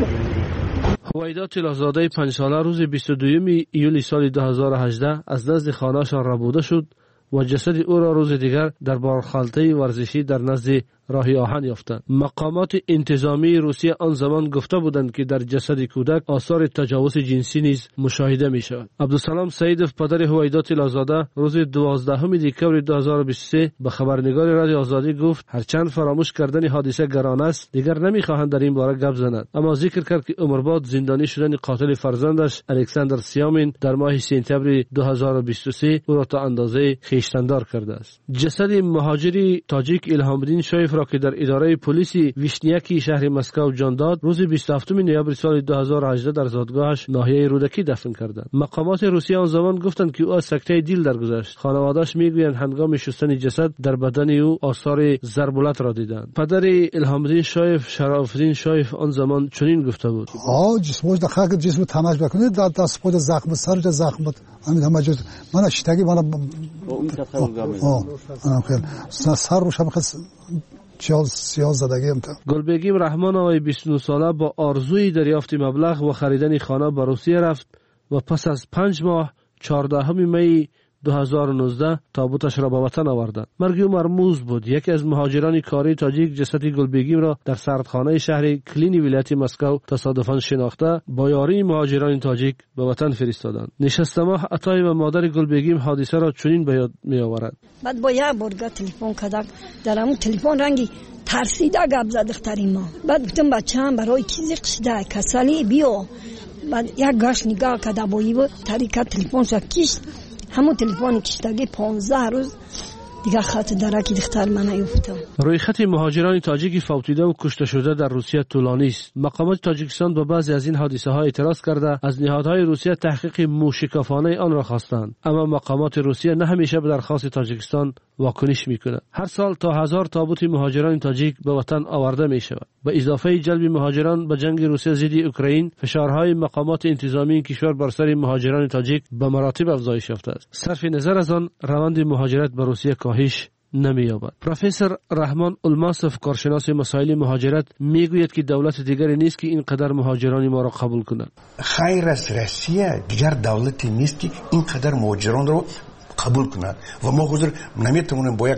هویدا طلازاده پنج ساله روز بیست و دوم ایولی سال دو هزار و هجده از نزد خانه‌شان ربوده شد و جسد او را روز دیگر در بارخالطه ورزشی در نزد راهی آهن یافتند. مقامات انتظامی روسیه آن زمان گفته بودند که در جسد کودک آثار تجاوز جنسی نیز مشاهده می شود. عبدالسلام سعیدوف پدر هویدا طلازاده روز دوازدهم دکمبر دو هزار و بیست و سه به خبرنگار رادیو آزادی گفت هرچند فراموش کردن حادثه گران است دیگر نمیخواهند در این باره گپ زنند، اما ذکر کرد که عمرباد زندانی شدن قاتل فرزندش الکساندر سیامین در ماه سپتامبر دو هزار و بیست و سه او را تا اندازه خویشتندار کرده است. جسد مهاجری تاجیک الهام‌الدین شایف را که در اداره پلیس ویشنیاکی شهر مسکو جان داد روز بیست و هفتم نوامبر سال دو هزار و هجده در زادگاهش ناحیه رودکی دفن کردند. مقامات روسیه آن زمان گفتند که او از سکته دل درگذشت. خانواده‌اش میگویند هنگام شستن جسد در بدن او آثار ضربالت را دیدند. پدر الهام‌الدین شایف شراف‌الدین شایف آن زمان چنین گفته بود: آ جسمش داخل جسم تماش بکنید در دست خود زخم سر زخم بود. همین همه جز من اشتگی من اون کفر آه انا خیلی سر روش هم خیلی چهل سیاه زدگی هم تا گلبگیم رحمان آقای بیست و نه ساله با آرزوی دریافت مبلغ و خریدن خانه به روسیه رفت و پس از پنج ماه چهاردهم می دو هزار و نوزده تابوتش را به وطن آوردند. مرگ او مرموز بود. یکی از مهاجران کاری تاجیک جسد گلبگیم را در سردخانه شهر کلینی ولایت مسکو تصادفاً شناخته با یاری مهاجران تاجیک به وطن فرستادند. نشست ماه عطای و مادر گلبگیم حادثه را چنین به یاد می آورد: بعد با یک بار تلفن کردم در همون تلفن رنگی ترسیده گپ زد دختری ما. بعد گفتم بچه‌ام برای چیزی قشده کسلی بیا. بعد یک گاش نگاه کرده با این طریقه تلفنش کشت. همون تلفن کشتگی پانزده روز دیگه خط درکی دختر من نیفتم. روی خط مهاجران تاجیکی فوتیده و کشته شده در روسیه طولانی است. مقامات تاجیکستان با بعضی از این حادثه ها اعتراض کرده از نهادهای روسیه تحقیق موشکافانه آن را خواستند، اما مقامات روسیه نه همیشه به درخواست تاجیکستان واکنش میکنه. هر سال تا هزار تابوت مهاجران تاجیک به وطن آورده می شود. به اضافه جلب مهاجران به جنگ روسیه ضد اوکراین، فشارهای مقامات انتظامی این کشور بر سر مهاجران تاجیک به مراتب افزایش یافته است. صرف نظر از آن روند مهاجرت به روسیه کاهش نمی‌یابد. پروفسور رحمان الماسف کارشناس مسائل مهاجرت میگوید که دولت دیگری نیست که اینقدر مهاجران ما را قبول کند. خیر از روسیه دیگر دولتی نیست که اینقدر مهاجران را قبول کند و ما حضور نمیتونیم باید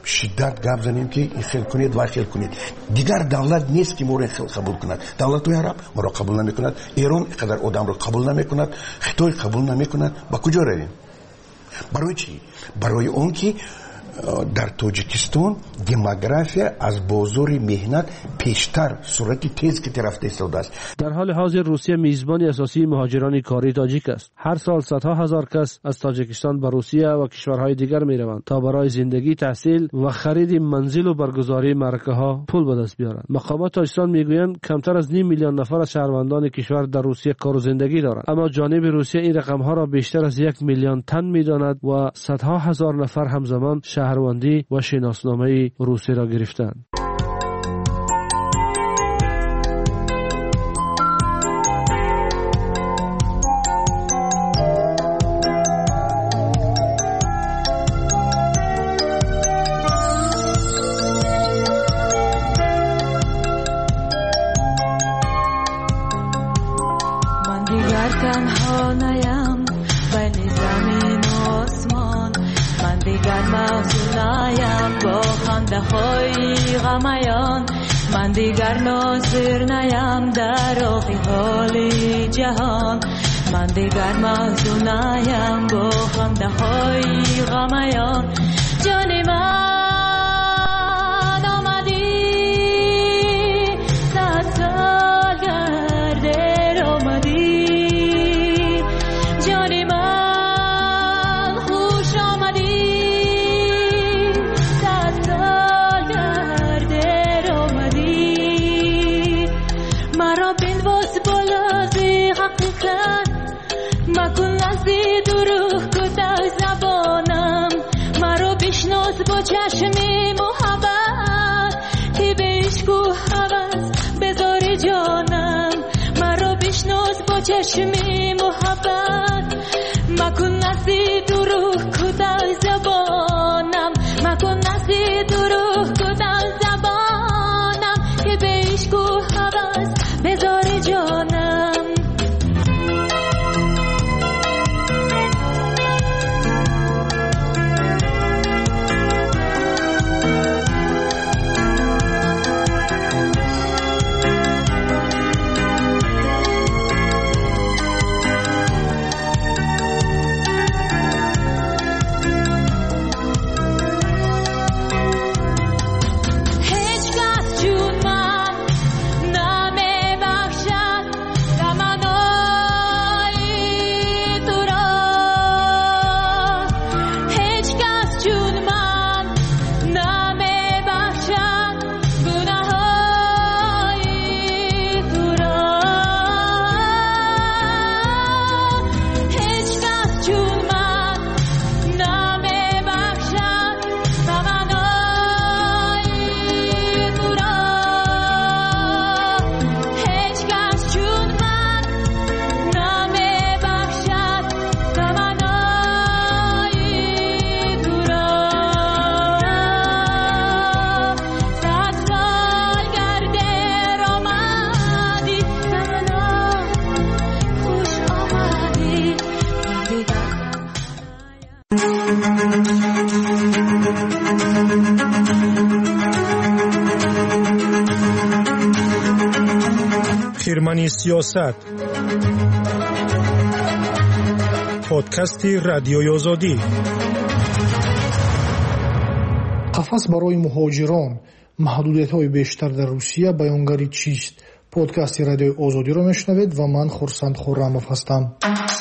شدت گپ زنیم که این خیل کنید و خیل کنید. دیگر دولت نیست که ما را خیل قبول کند. دولت عرب ما را قبول نمی کند، ایران اینقدر آدم را قبول نمی کند، خطای قبول نمی کند. با کجا رویم؟ برای چی؟ برای اون که در تاجیکستان دموگرافی از بازار مهنت پیشتر سرعت تیز که رفته ایستاده است. در حال حاضر روسیه میزبان اساسی مهاجران کاری تاجیک است. هر سال صدها هزار کس از تاجیکستان به روسیه و کشورهای دیگر میروند تا برای زندگی، تحصیل و خرید منزل و برگزاری معرکه ها پول به دست بیارند. مقامات تاجیکستان میگویند کمتر از نیم میلیون نفر از شهروندان کشور در روسیه کار و زندگی دارند، اما جانب روسیه این رقم ها را بیشتر از یک میلیون تن میداند و صدها هزار نفر همزمان شهروندی و شناسنامه روسیه را گرفتند. من دیگر تنها نیم بین زمین و آسمان، من دیگر محزون نیم با خنده های غمیان، من دیگر ناظر نیم در آخی حال جهان، من دیگر محزون نیم با خنده های غمیان. جان من آمدی صد سال گرده آمدی، جان من خوش آمدی صد سال گرده آمدی. مرا بنواز بالا زی حقیقت مکن نزدی دور چشمی محبت که بشکو حوض بذاری جانم مرا بشناس با چشمی محبت مکن نسی دروغ کدای زبانم مکن نسی دروغ کدای زبانم که بشکو حوض بذاری جانم خیرمنی سیاست پادکست رادیوی آزادی قفس برای مهاجران محدودیت‌های بیشتر در روسیه بیانگری چیست؟ پادکست رادیوی آزادی را میشنوید و من خورسند خرموف هستم.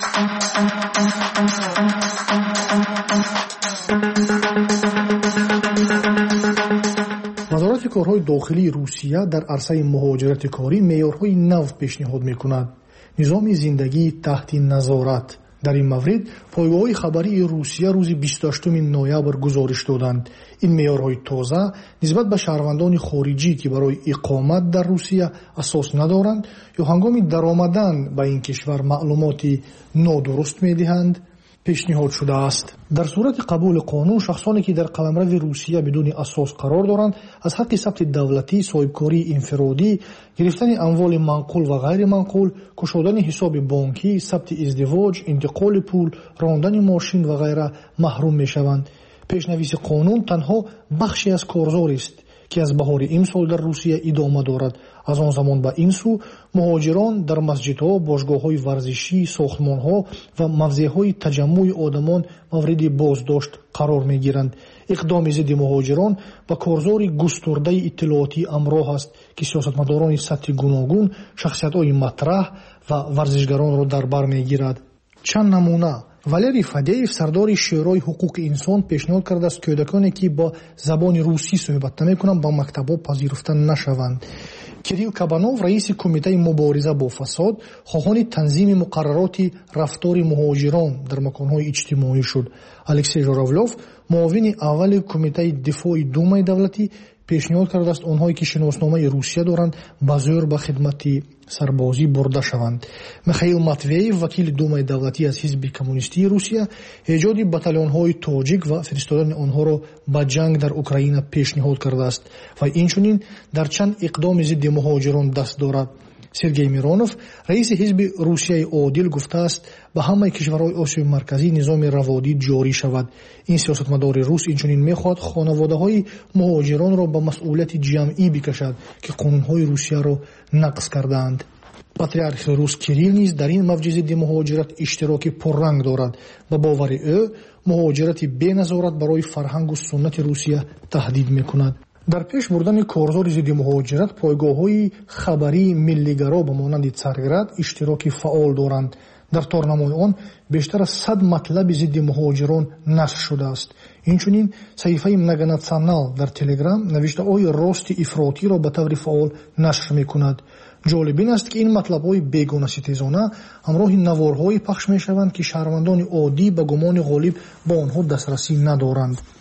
وزارت کارهای داخلی روسیه در عرصه مهاجرت کاری معیارهای نو پیشنهاد می‌کند. نظام زندگی تحت نظارت. در این مورد پایگاه خبری روسیه روز بیست و هشتم نوامبر گزارش دادند. این معیارهای تازه نسبت به شهروندان خارجی که برای اقامت در روسیه اساس ندارند یا هنگام درآمدن به این کشور معلوماتی نادرست می‌دهند پیشنهاد شده است. در صورت قبول قانون شخصانی که در قلمرو روسیه بدون اساس قرار دارند از حق ثبت دولتی، صاحبکاری انفرادی، گرفتن اموال منقول و غیر منقول، گشودن حساب بانکی، ثبت ازدواج، انتقال پول، راندن ماشین و غیره محروم میشوند. پیشنویس قانون تنها بخشی از کارزار است که از بهار امسال در روسیه ادامه دارد. از آن زمان به این سو مهاجران در مسجدها، باشگاه‌های ورزشی، ساختمان‌ها و موضع‌های تجمع آدمان مورد بازداشت قرار می‌گیرند. اقدام ضد مهاجران و کارزار گسترده اطلاعاتی همراه است که سیاستمداران سطح گوناگون شخصیت‌های مطرح و ورزشگران را در بر می‌گیرد. چند نمونه: والری فادیف سردار شورای حقوق انسان پیشنهاد کرده است کودکانی که با زبان روسی صحبت نمی‌کنند با مکتب‌ها پذیرفته نشوند. کیریل کابانوف رئیس کمیته مبارزه با فساد خواهان تنظیم مقررات رفتار مهاجران در مکان‌های اجتماعی شد. الکسی ژوراولوف معاون اول کمیته دفاع دومای دولتی پیشنهاد کرده است آنهایی که شناسنامه روسیه دارند به زور به خدمت سربازی برده شوند. میخائیل ماتوییف وکیل دومای دولتی از حزب کمونیستی روسیه ایجاد بتالون‌های تاجیک و فرستادن آنها را به جنگ در اوکراین پیشنهاد کرده است و اینچنین در چند اقدام ضد مهاجران دست دارد. سرگئی میرونوف رئیس حزب روسیه عادل گفته است به همه کشورهای آسیای مرکزی نظام روادی جاری شود. این سیاستمدار روس اینچنین میخواهد خانواده‌های مهاجران را به مسئولیت جمعی بکشد که قانون‌های روسیه را نقض کردند. پاتریارخ روس کیریل نیز در این موج ضد مهاجرت اشتراک پررنگ دارد. به باور او مهاجرت بی نظارت برای فرهنگ و سنت روسیه تهدید میکند. در پیش بردن کارزار ضد مهاجرت پایگاه‌های خبری ملی‌گرا به مانند سرگرد اشتراک فعال دارند. در تارنمای آن بیشتر از صد مطلب ضد مهاجران نشر شده است. اینچنین صحیفه مگاناتسیونال در تلگرام نوشته‌های راست افراطی را به طور فعال نشر می‌کند. جالب این است که این مطلب‌های بیگانه ستیزانه همراه نوارهای پخش می‌شوند که شهروندان عادی به گمان غالب با آنها دسترسی ندارند.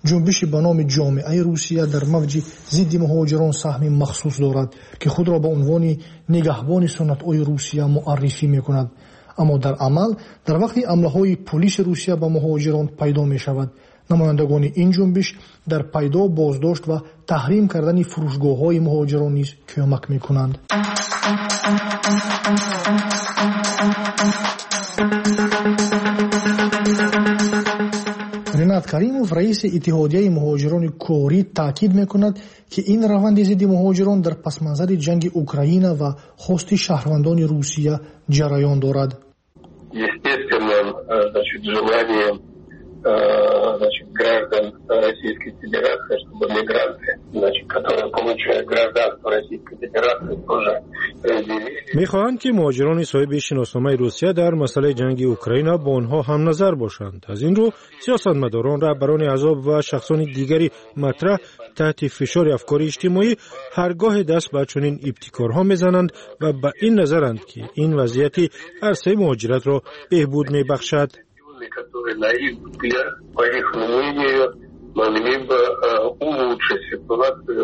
ҷунбиши ба номи ҷомеаи русия дар мавҷи зидди муҳоҷирон саҳми махсус дорад ки худро ба унвони нигаҳбони суннатҳои русия муаррифӣ мекунад. аммо дар амал дар вақти ҳамлаҳои полиси русия ба муҳоҷирон пайдо мешавад. намояндагони ин ҷунбиш дар пайдо, боздошт ва таҳрим кардани фурӯшгоҳҳои муҳоҷирон низ кӯмак мекунанд. ринат каримов, раиси иттиҳодияи муҳоҷирони корӣ, таъкид мекунад, ки ин раванди зидди муҳоҷирон дар пасманзари ҷанги Украина ва хости шаҳрвандони Русия ҷараён дорад. Значит, граждан Российской Федерации, чтобы мигранты, значит, которые получают гражданство Российской Федерации, тоже разделили. می‌خواهند که مهاجران صاحب شناسنامه روسیه در مسئله جنگ اوکراین با آنها هم نظر باشند. از این رو سیاستمداران، رهبران احزاب و شخصان دیگری مطرح تحت فشار افکار اجتماعی هرگاه دست به چنین ابتکارها می‌زنند و به این نظرند که این وضعیت عرصه مهاجرت را بهبود می‌بخشد. которые, на их взгляд, по их мнению, могли бы улучшить ситуацию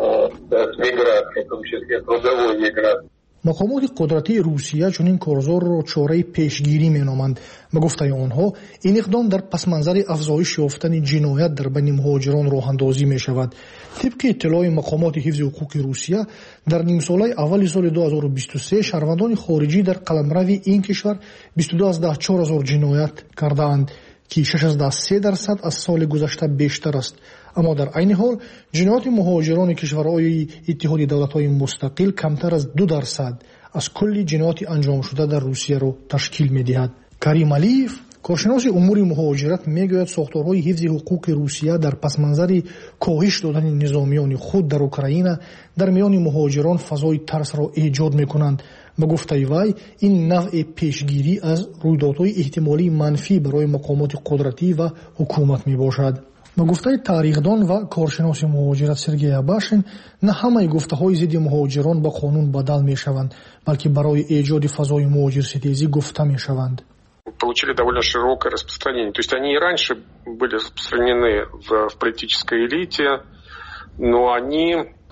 с миграцией, в том числе трудовой миграцией. مقامات قدرتی روسیه چنین کارزار را چاره پیشگیری مینامند. به گفته آنها این اقدام در پس منظر افزایش یافتن جنایت در بین مهاجران راه اندازی می شود. طبق اطلاع مقامات حفظ حقوق روسیه در نیم ساله اول سال دو هزار و بیست و سه شهروندان خارجی در قلمرو این کشور بیست و دو ازده چهار هزار جنایت کردند که شش ازده سه درصد از سال گذشته بیشتر است. اما در عین حال جنایات مهاجران کشورهای اتحادیه دولت‌های مستقل کمتر از دو درصد از کل جنایات انجام شده در روسیه را تشکیل می‌دهد. کریم علیف، کارشناس امور مهاجرت، میگوید ساختارهای حفظ حقوق روسیه در پس منظر کاهش دادن نظامیان خود در اوکراین در میان مهاجران فضای ترس را ایجاد می‌کنند. به گفته وی این نوع پیشگیری از رویدادهای احتمالی منفی برای مقامات قدرتی و حکومت میباشد. به گفته تاریخدان و کارشناس مهاجرت سرگئی اباشین، نه همه گفته‌های ضد مهاجران به قانون بدل می‌شوند، بلکه برای ایجاد فضای مهاجرستیزی گفته می‌شوند. Получили довольно широкое распространение. То есть они и раньше были распространены в, в политической элите, но они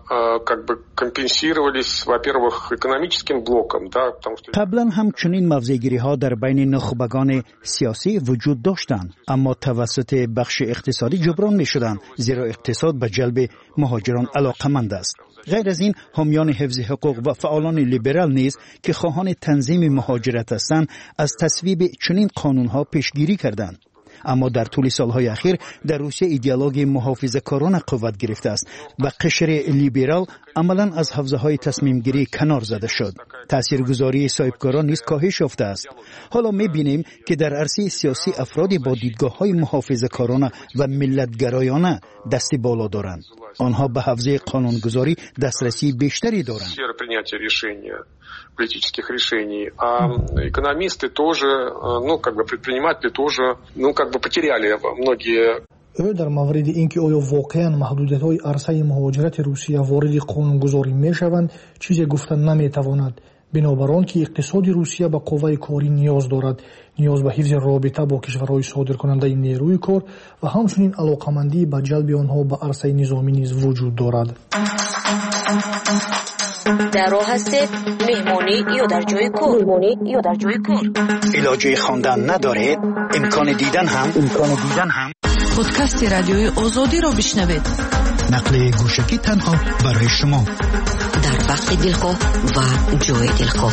как бы компенсировались, во-первых, экономическим блоком, да, потому что قبلا هم چنین موضع‌گیری‌ها در بین نخبگان سیاسی وجود داشتند، اما توسط بخش اقتصادی جبران می‌شدند، زیرا اقتصاد به جلب مهاجران علاقه‌مند است. غیر از این حامیان حفظ حقوق و فعالان لیبرال نیز که خواهان تنظیم مهاجرت هستند از تصویب چنین قانون‌ها پیشگیری کردند. اما در طول سالهای اخیر در روسیه ایدئولوژی محافظه‌کارانه قوت گرفته است و قشر لیبرال عملاً از حوزه‌های تصمیم گیری کنار زده شد. تاثیرگذاری صاحبکاران نیز کاهش یافته است. حالا می‌بینیم که در عرصه سیاسی افرادی با دیدگاه‌های محافظه‌کارانه و ملت‌گرایانه دست بالا دارند. آنها به حوزه قانونگذاری دسترسی بیشتری دارند. политических решений, а экономисты тоже, ну, как бы предприниматели тоже, ну, как бы потеряли многие. او در مورد اینکه آیا واقعا محدودیت‌های عرصه مهاجرت روسیه وارد قانونگذاری می‌شوند چیزی گفتن نمی‌تواند. بنابر آن که اقتصاد روسیه به قوه کاری نیاز دارد، نیاز به حفظ رابطه با کشورهای صادرکننده نیروی کار و همچنین علاقه‌مندی به جلب آنها به عرصه نظامی نیز وجود دارد. در راه هستید مهمانی یا در جای کار مهمانی یا در جای کار علاجه خواندن ندارید امکان دیدن هم امکان دیدن هم پادکست رادیوی آزادی را بشنوید. نقل گوشکی تنها برای شما در وقت دلخواه و جای دلخواه.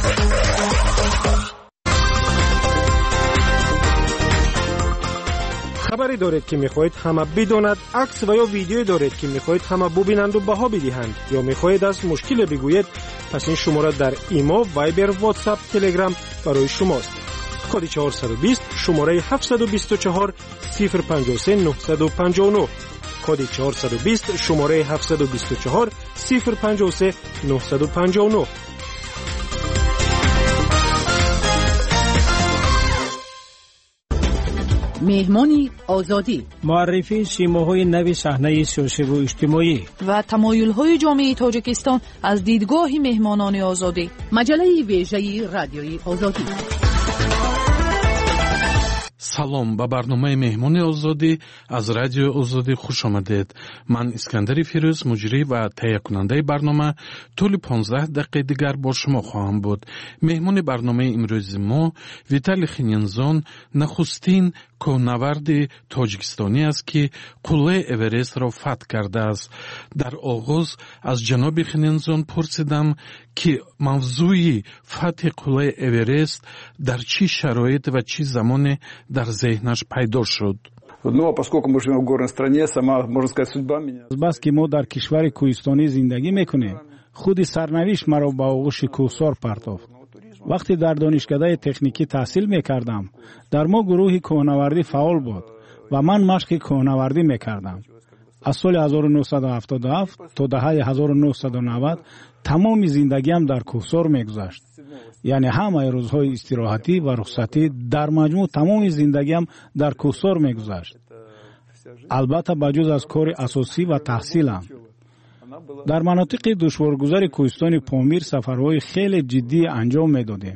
خبری دارید که میخواهید همه بداند، عکس و یا ویدیویی دارید که میخواهید همه ببینند و بها بدهند، یا میخواهید از مشکل بگویید، پس این شماره در ایما، وایبر، واتساپ، تلگرام برای شماست. کد چهارصد و بیست شماره هفتصد و بیست و چهار صفر پنجاه و سه نهصد و پنجاه و نه. کد چهارصد و بیست شماره هفتصد و بیست و چهار صفر پنجاه و سه نهصد و پنجاه و نه. مهمانی آزادی، معرفی سیماهای نو صحنه سیاسی و اجتماعی و تمایل‌های جامعه تاجیکستان از دیدگاه مهمانان آزادی. مجله ویژه رادیوی آزادی. салом ба барномаи меҳмони озодӣ аз радиои озодӣ хуш омадед. ман искандари фирӯз муҷрӣ ва таҳиякунандаи барнома тӯли понздаҳ дақиқаи дигар бо шумо хоҳам буд. меҳмони барномаи имрӯзи мо Виталий Хинензон, нахустин коҳнаварди тоҷикистонӣ аст ки қуллаи Эверестро фатҳ кардааст. дар оғоз аз ҷаноби Хинензон пурсидам ки мавзӯи фатҳи қуллаи Эверест дар чӣ шароит ва чӣ замоне дар зеҳнаш пайдо шуд. Ну, а поскольку мы живем в горной стране, сама, можно сказать, судьба меня... Бас ки мо дар кишвари кӯҳистонӣ зиндагӣ мекунем, худи сарнавишт маро ба оғӯши кӯҳсор партофт. вақте дар донишкадаи техникӣ таҳсил мекардам, дар мо гурӯҳи кӯҳнавардӣ фаъол буд ва ман машқи кӯҳнавардӣ мекардам. аз соли ҳазору нӯҳсаду ҳафтоду ҳафт тодаҳаи ҳазору нӯҳсаду навад тамоми зиндагиам дар кӯҳсор мегузашт. яъне ҳамаи рӯзҳои истироҳатӣ ва рухсатӣ дар маҷмӯъ тамоми зиндагиам дар кӯҳсор мегузашт. албатта ба ҷуз аз кори асосӣ ва таҳсилам. дар манотиқи душворгузари кӯҳистони Помир сафарҳои хеле ҷиддӣ анҷом медодем.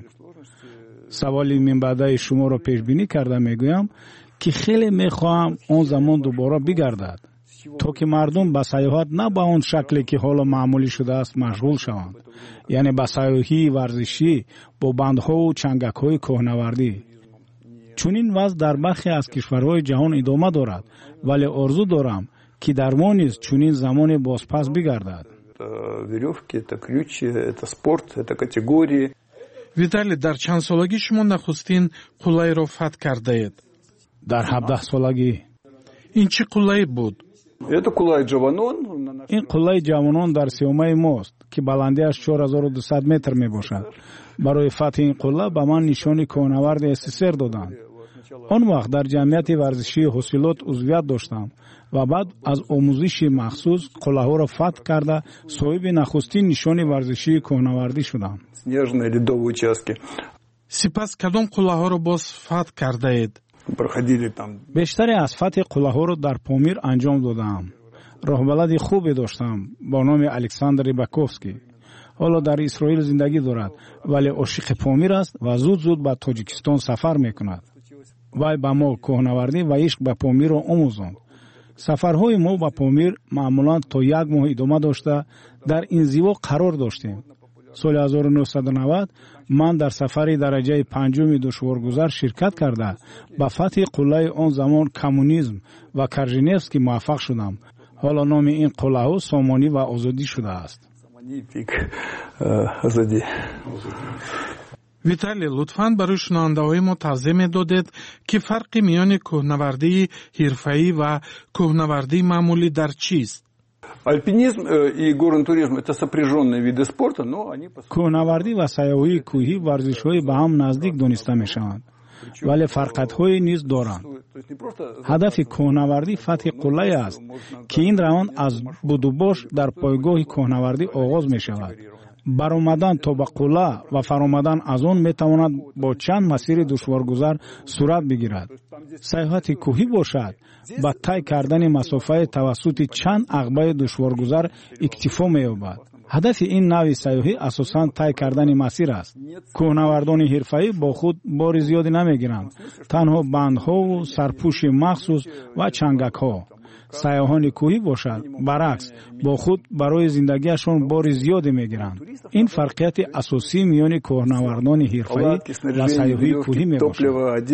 саволи минбаъдаи шуморо пешбинӣ карда мегӯям, ки хеле мехоҳам он замон дубора бигардад, то ки мардум ба сайёҳат на ба он шакле ки ҳоло маъмулӣ шудааст машғул шаванд, яъне ба сайёҳии варзишӣ бо бандҳову чангакҳои коҳнавардӣ. чунин вазъ дар бархе аз кишварҳои ҷаҳон идома дорад, вале орзу дорам ки дар мо низ чунин замоне бозпас бигардад. веревки, это ключи, это спорт, это категории. Виталий, дар чанд солагӣ шумо нахустин қуллаеро фатҳ кардаед? дар ҳабдаҳ солагӣ. ин чӣ қуллае буд? Это Кулай Джаванон. ин қуллаи ҷавонон дар сиёмаи мост, ки баландиаш чор ҳазору дусад метр мебошад. барои фатҳи ин қулла ба ман нишони коҳнаварди СССР доданд. он вақт дар ҷамъияти варзишии ҳосилот узвият доштам ва баъд аз омӯзиши махсус қуллаҳоро фатҳ карда соҳиби нахустин нишони варзишии коҳнавардӣ шудам. снежные ледовые участки. сипас кадом қуллаҳоро боз фатҳ кардаед? проходили там. бештаре аз фатҳи қуллаҳоро дар Помир анҷом додам. роҳбалади хубе доштам бо номи Александр Рибаковский. ҳоло дар Исроил зиндагӣ дорад, вале ошиқи Помир аст ва зуд зуд ба Тоҷикистон сафар мекунад. вай ба мо коҳнавардӣ ва ишқ ба Помирро омӯзонд. сафарҳои мо ба Помир маъмулан то як моҳ идома дошта дар инзиво қарор доштем. соли ҳазору нӯҳсаду навад ман дар сафари дараҷаи панҷуми душворгузар ширкат карда ба фатҳи қуллаи он замон коммунизм ва Корженевский муваффақ шудам. ҳоло номи ин қуллаҳо Сомонӣ ва Озодӣ шудааст. Виталий, лутфан барои шунавандаҳои мо тавзеҳ медодед ки фарқи миёни кӯҳнавардии ҳирфаӣ ва кӯҳнавардии маъмулӣ дар чист? Альпинизм и горный туризм – это сопряженные виды спорта, но они... кӯҳнавардӣ ва сайёҳии кӯҳӣ варзишҳои ба ҳам наздик дониста мешаванд, вале фарқатҳои низ доранд. ҳадафи кӯҳнавардӣ фатҳи қуллае аст, ки ин раванд аз будубош дар пойгоҳи кӯҳнавардӣ оғоз мешавад. баромадан то ба қулла ва фаромадан аз он метавонад бо чанд масири душворгузар сурат бигирад. сайёҳати кӯҳӣ бошад, ба тай кардани масофаи тавассути чанд ағбаи душворгузар иктифо меёбад. ҳадафи ин навъи сайёҳӣ асосан тай кардани масир аст. кӯҳнавардони ҳирфаӣ бо худ бори зиёде намегиранд, танҳо бандҳову сарпӯши махсус ва чангакҳо. сайёҳони кӯҳӣ бошад, баръакс, бо худ барои зиндагиашон бори зиёде мегиранд. ин фарқияти асосии миёни кӯҳнавардони ҳирфаӣ ва сайёҳии кӯҳӣ мебошад.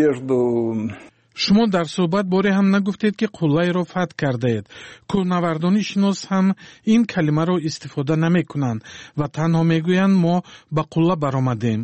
шумо дар суҳбат боре ҳам нагуфтед ки қуллаеро фатҳ кардаед. кӯҳнавардони шинос ҳам ин калимаро истифода намекунанд ва танҳо мегӯянд мо ба қулла баромадем.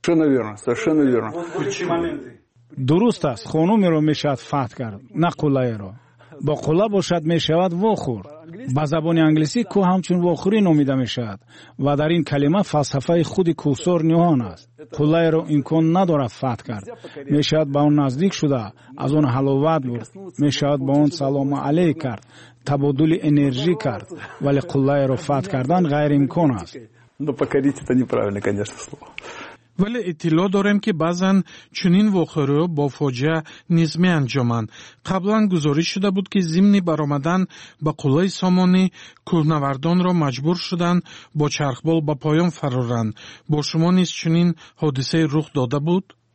дуруст аст, хонумеро мешавад фатҳ кард, на қуллаеро. бо қулла бошад мешавад вохӯрд. ба забони англисӣ кӯҳ ҳамчун вохӯрӣ номида мешавад ва дар ин калима фалсафаи худи кӯҳсор ниҳон аст. қуллаеро имкон надорад фатҳ кард. мешавад ба он наздик шуда, аз он ҳаловат бурд, мешавад ба он салому алейк кард, табодули энержӣ кард, вале қуллаеро фатҳ кардан ғайриимкон аст. Но покорить это неправильно, конечно, слово. вале иттилоъ дорем ки баъзан чунин вохӯриҳо бо фоҷиа низ меанҷоманд. қаблан гузориш шуда буд ки зимни баромадан ба қуллаи Сомонӣ кӯҳнавардонро маҷбур шуданд бо чархбол ба поён фароранд. бо шумо низ чунин ҳодисае рух дода буд?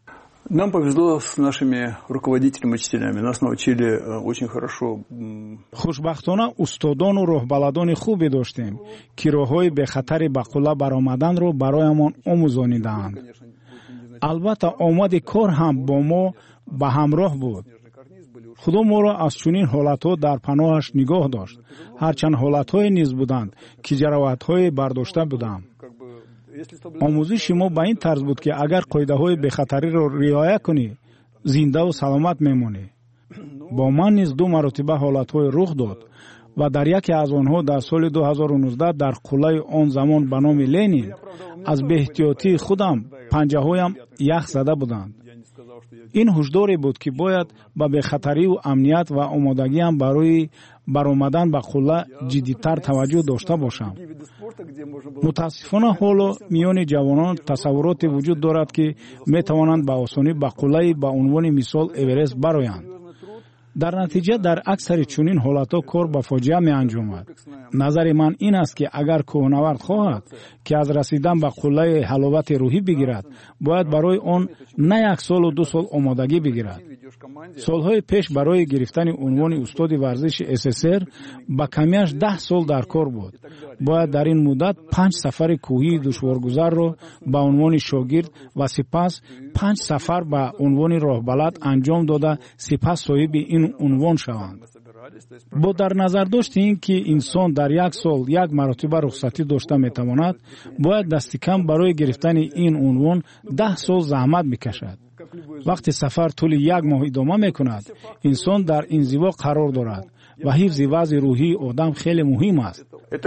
Нам повезло с нашими руководителями, учителями. Нас научили очень хорошо. хушбахтона устоdoну роҳбаладони хубе доштем ки роҳҳои бехатари ба қулла баромаданро бароямон омӯзонидаанд. албатта омади кор ҳам бо мо ба ҳамроҳ буд. худо моро аз чунин ҳолатҳо дар паноҳаш нигоҳ дошт. ҳарчанд ҳолатҳое низ буданд ки ҷароҳатҳое бардошта будам. омӯзиши мо ба ин тарз буд ки агар қоидаҳои бехатариро риоя кунӣ, зиндаву саломат мемонӣ. бо ман низ ду маротиба ҳолатҳое рух дод ва дар яке аз онҳо дар соли ду ҳазору нуздаҳ дар қуллаи он замон ба номи Ленин аз беэҳтиётии худам панҷаҳоям ях зада буданд. ин ҳушдоре буд ки бояд ба бехатарию амният ва омодагиам барои баромадан ба қулла ҷиддитар таваҷҷӯҳ дошта бошам. мутаассифона ҳоло миёни ҷавонон тасаввуроте вуҷуд дорад ки метавонанд ба осонӣ ба қуллаи ба унвони мисол Эверест бароянд. дар натиҷа дар аксари чунин ҳолатҳо кор ба фоҷиа меанҷомад. назари ман ин аст ки агар кӯҳнавард хоҳад ки аз расидан ба қуллаи ҳаловати рӯҳӣ бигирад, бояд барои он на як солу ду сол омодагӣ бигирад. солҳои пеш барои гирифтани унвони устоди варзиши СССР ба камияш даҳ сол дар кор буд. бояд дар ин муддат панҷ сафари кӯҳии душворгузарро ба унвони шогирд ва сипас панҷ сафар ба унвони роҳбалад анҷом дода сипас соҳиби ин унвон шаванд. бо дар назар дошти ин ки инсон дар як сол як маротиба рухсатӣ дошта метавонад, бояд дасти кам барои гирифтани ин унвон даҳ сол заҳмат мекашад. вақте сафар тӯли як моҳ идома мекунад, инсон дар инзиво қарор дорад ва ҳифзи вазъи рӯҳии одам хеле муҳим аст.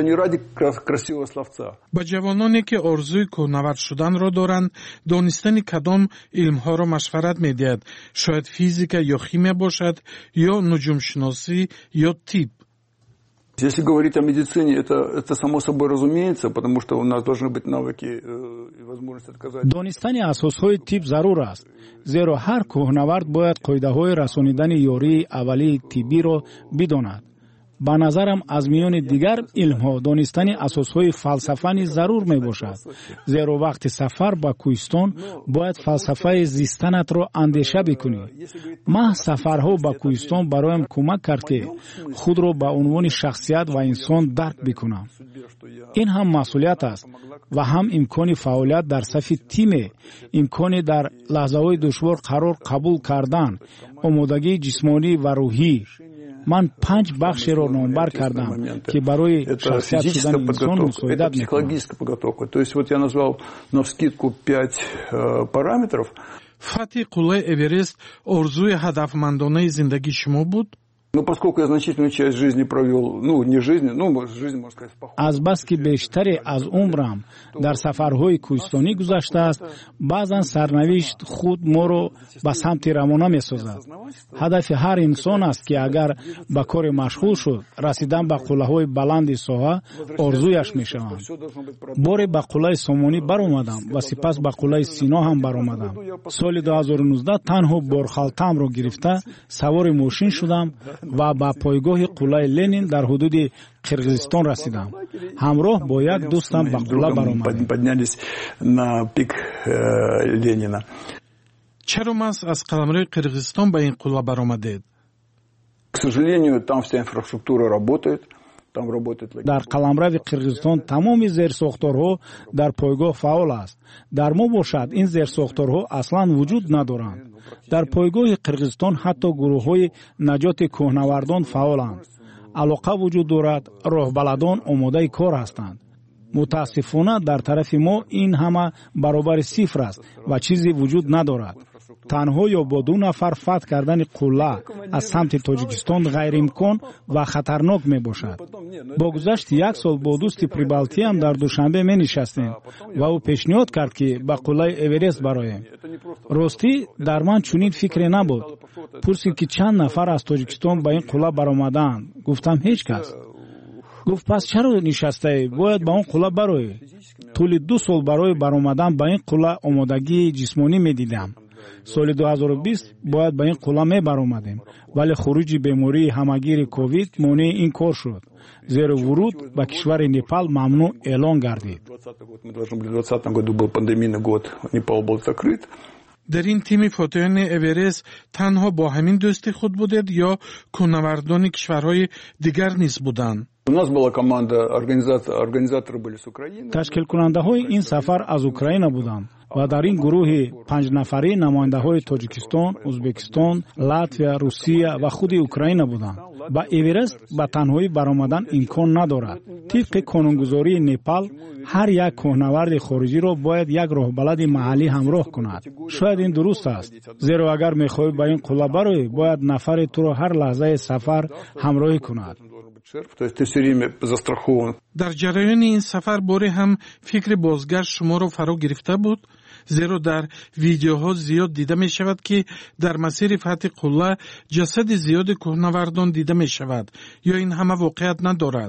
ба ҷавононе ки орзуи кӯҳнавард шуданро доранд, донистани кадом илмҳоро машварат медиҳад? шояд физика ё химия бошад, ё нуҷумшиносӣ ё тиб. Если говорить о медицине, это, это само собой разумеется, потому что у нас должны быть навыки и возможность отказать. донистани асосҳои тиб зарур аст, зеро ҳар кӯҳнавард бояд қоидаҳои расонидани ёрии аввалии тиббиро бидонад. ба назарам аз миёни дигар илмҳо донистани асосҳои фалсафа низ зарур мебошад, зеро вақти сафар ба кӯҳистон бояд фалсафаи зистанатро андеша бикунӣ. маҳз сафарҳо ба кӯҳистон бароям кӯмак кард ки худро ба унвони шахсият ва инсон дарк бикунам. ин ҳам масъулият аст ва ҳам имкони фаъолият дар сафи тиме, имкони дар лаҳзаҳои душвор қарор қабул кардан, омодагии ҷисмонӣ ва рӯҳӣ. ман панҷ бахшеро номбар кардам ки барои шахсият шудани инсон мусоидат мекунад. То есть вот я назвал навскидку пять параметров. фатҳи қуллаи Эверест орзуи ҳадафмандонаи зиндагии шумо буд? Ну, поскольку я значительную часть жизни провел, ну, не жизни, ну, жизнь, можно сказать, в походе. аз бас ки бештаре аз умрам дар сафарҳои кӯҳистонӣ гузаштааст, баъзан сарнавишт худ моро ба самти равона месозад. ҳадафи ҳар инсон аст ки агар ба коре машғул шуд, расидан ба қуллаҳои баланди соҳа орзуяш мешаванд. боре ба қуллаи Сомонӣ баромадам ва сипас ба қуллаи Сино ҳам баромадам. соли ду ҳазору нуздаҳ танҳо борхалтаамро гирифта савори мошин шудам ва ба пойгоҳи қуллаи Ленин дар ҳудуди Қирғизистон расидам. ҳамроҳ бо як дӯстам ба қулла баромадем. Поднялись на пик Ленина. чаро мас аз қаламрои Қирғизистон ба ин қулла баромадед? К сожалению, там вся инфраструктура работает. дар қаламрави Қирғизистон тамоми зерсохторҳо дар пойгоҳ фаъол аст. дар мо бошад ин зерсохторҳо аслан вуҷуд надоранд. дар пойгоҳи Қирғизистон ҳатто гурӯҳҳои наҷоти кӯҳнавардон фаъоланд. алоқа вуҷуд дорад, роҳбаладон омодаи кор ҳастанд. мутаассифона дар тарафи мо ин ҳама баробари сифр аст ва чизе вуҷуд надорад. танҳо ё бо ду нафар фатҳ кардани қулла аз самти Тоҷикистон ғайриимкон ва хатарнок мебошад. бо гузашти як сол бо дӯсти Прибалтиям дар Душанбе менишастем ва ӯ пешниҳод кард ки ба қуллаи Эверест бароем. ростӣ дар ман чунин фикре набуд. пурсид ки чанд нафар аз Тоҷикистон ба ин қулла баромадаанд. гуфтам ҳеҷ кас. гуфт пас чаро нишастаӣ? бояд ба он қулла бароӣ. тӯли ду сол барои баромадан ба ин қулла омодагии ҷисмонӣ медидам. соли ду ҳазору бист бояд ба ин қулла мебаромадем, вале хуруҷи бемории ҳамагири ковид монеъи ин кор шуд, зеро вуруд ба кишвари Непал мамнӯъ эълон гардид. В двадцатом году был пандемийный год, Непал был закрыт. در این تیم فاتحان اورست تنها با همین دوستی خود بودید یا کوهنوردان کشورهای دیگر نیز بودند؟ تشکیل کننده های این سفر از اوکراین بودند و در این گروه پنج نفری نماینده های تاجیکستان، ازبکستان، لاتویا، روسیه و خود اوکراین بودند. با اورست به تنهایی برآمدن امکان ندارد. طبق قانونگذاری نپال هر یک کوهنورد خارجی را باید یک راهبلد محلی همراه کند. شاید این درست است، زیرا اگر می‌خواهی به این قله بروی باید نفر تو را هر لحظه سفر همراهی کند. در جریان این سفر باری هم فکر بازگشت شما را فرا گرفته بود؟ زیرا در ویدیوها زیاد دیده می شود که در مسیر فتح قله جسد زیاد کوهنوردان دیده می شود. یا این همه واقعیت ندارد؟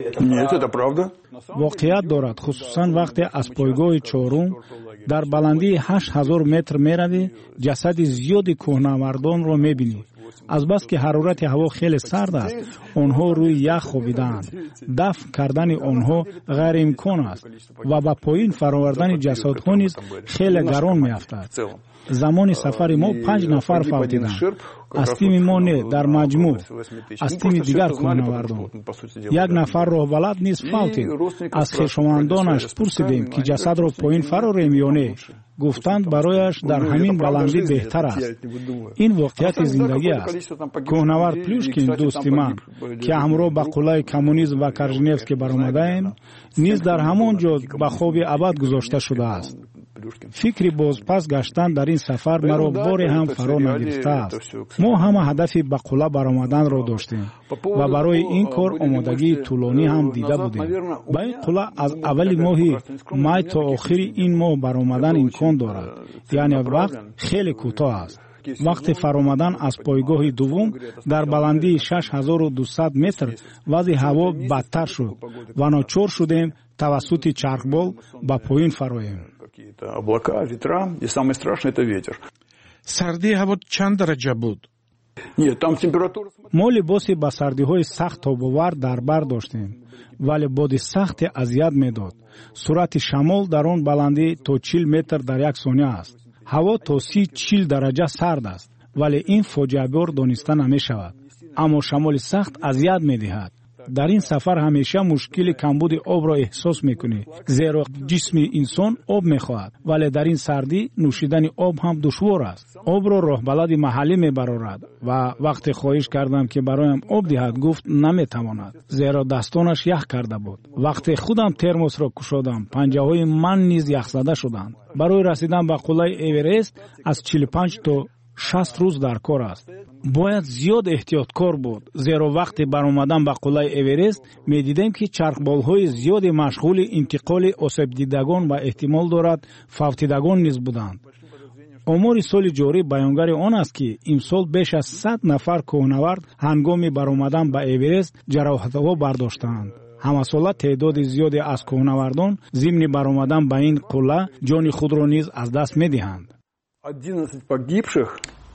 واقعیت دارد، خصوصا وقتی از پایگاه چهارم در بلندی هشت هزار متر می روی جسد زیاد کوهنوردان را می بینی. از بس که حرارت هوا خیلی سرد است، آنها روی یخ خوابیدند. دفن کردن آنها غیر امکان است و با پایین فراوردن جسدها نیز خیلی گران می‌افتد. زمان سفر ما پنج نفر فوتیدند. از تیم ما نه، در مجموع از تیم دیگر کوهنوردان. یک نفر راهبلد نیز فوتید. از خویشاوندانش پرسیدیم که جسد را پایین فراریم یا نه. گفتند برایش در همین بلندی بهتر است. این واقعیت زندگی است. کوهنورد پلوشکین دوست من که همراه به قلعه کمونیسم و کرژنیفسکی برآمده ایم نیز در همان جا به خواب ابد گذاشته شده است. فکری بازپس گشتن در این سفر مرا باری هم فرا نگرفته است. ما همه هدفی به قلعه برآمدن را داشتیم و برای این کار آمادگی طولانی هم دیده بودیم. به این قلعه از اول ماه مای تا آخر این ماه برآمدن امکان دارد، یعنی وقت خیلی کوتاه است. وقتی فرآمدن از پایگاه دوم در بلندی شش هزار و دویست متر وضع هوا بدتر شد و ناچار شدیم توسط چرخبال به پایین فراییم. سردی هوا چند درجه بود؟ ما لباسی با سردی های سخت تاب‌آور در بر داشتیم، ولی باد سخت اذیت میداد. سرعت شمال در آن بلندی تا چهل متر در یک ثانیه است. هوا تا سی چهل درجه سرد است، ولی این فاجعه بار دانسته نمی شود. اما شمال سخت اذیت می دهد. در این سفر همیشه مشکل کمبود آب را احساس میکنی، زیرا جسم انسان آب میخواهد، ولی در این سردی نوشیدن آب هم دشوار است. آب را راهبلد محلی میبرارد و وقتی خواهش کردم که برایم آب دهد گفت نمیتواند، زیرا دستانش یخ کرده بود. وقتی خودم ترموس را کشادم پنجه های من نیز یخ زده شدند. برای رسیدن به قله اورست از چهل و پنج تا شصت روز در کار است. باید زیاد احتیاطکار بود، زیرا وقتی برآمدن به قله اورست می دیدیم که چرخبال‌های زیاد مشغول انتقال آسیب دیدگان و احتمال دارد فوتیدگان نیز بودند. آمار سال جاری بیانگر آن است که امسال بیش از صد نفر کوهنورد هنگام برآمدن به اورست جراحت‌ها برداشتند. همساله تعداد زیادی از کوهنوردان ضمن برآمدن به این قله جان خود را نیز از دست می‌دهند. одиннадцать погибших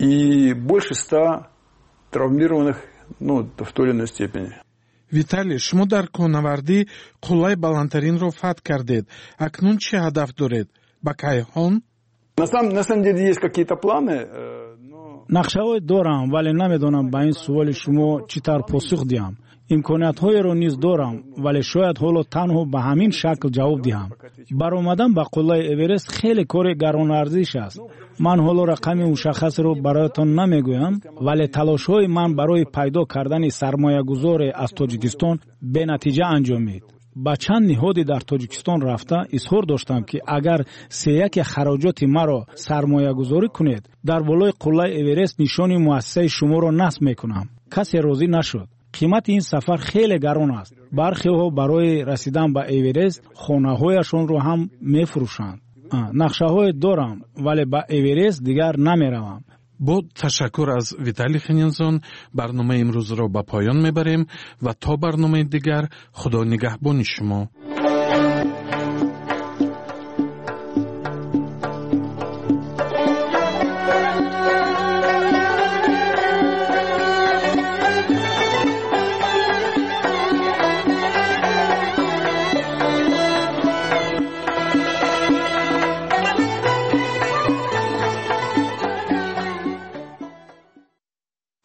и больше ста травмированных, ну, в той или иной степени. Виталий, шумо дар коҳнавардӣ қуллаи баландтарин ро фатҳ кардед. Акнун чӣ ҳадаф доред? Ба Кайхон? На самом, на самом деле есть какие-то планы, но... нақшаҳое дорам, вале намедонам ба ин суоли шумо чӣ тавр посух диҳам. имкониятҳоеро низ дорам, вале шояд ҳоло танҳо ба ҳамин шакл ҷавоб диҳам. баромадан ба қуллаи эверест хеле кори гаронарзиш аст. ман ҳоло рақами мушаххасро бароятон намегӯям, вале талошҳои ман барои пайдо кардани сармоягузоре аз тоҷикистон бенатиҷа анҷомид. ба чанд ниҳоди дар тоҷикистон рафта изҳор доштам ки агар сеяки хароҷоти маро сармоягузорӣ кунед, дар болои қуллаи эверест нишони муассисаи шуморо насб мекунам. касе розӣ нашуд. қимати ин сафар хеле гарон аст. бархеҳо барои расидан ба эверест хонаҳояшонро ҳам мефурӯшанд. нақшаҳое дорам, вале ба эверест дигар намеравам. бо ташаккур аз Виталий Хенинзон барномаи имрӯзро ба поён мебарем ва то барномаи дигар худо нигаҳбони шумо.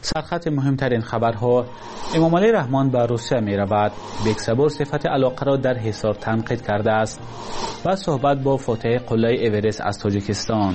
سرخط مهمترین خبرها: امام علی رحمان به روسیه می رود. بیکسبور صفت علاقه را در حصار تنقید کرده است و صحبت با فاتح قله اورست از تاجیکستان.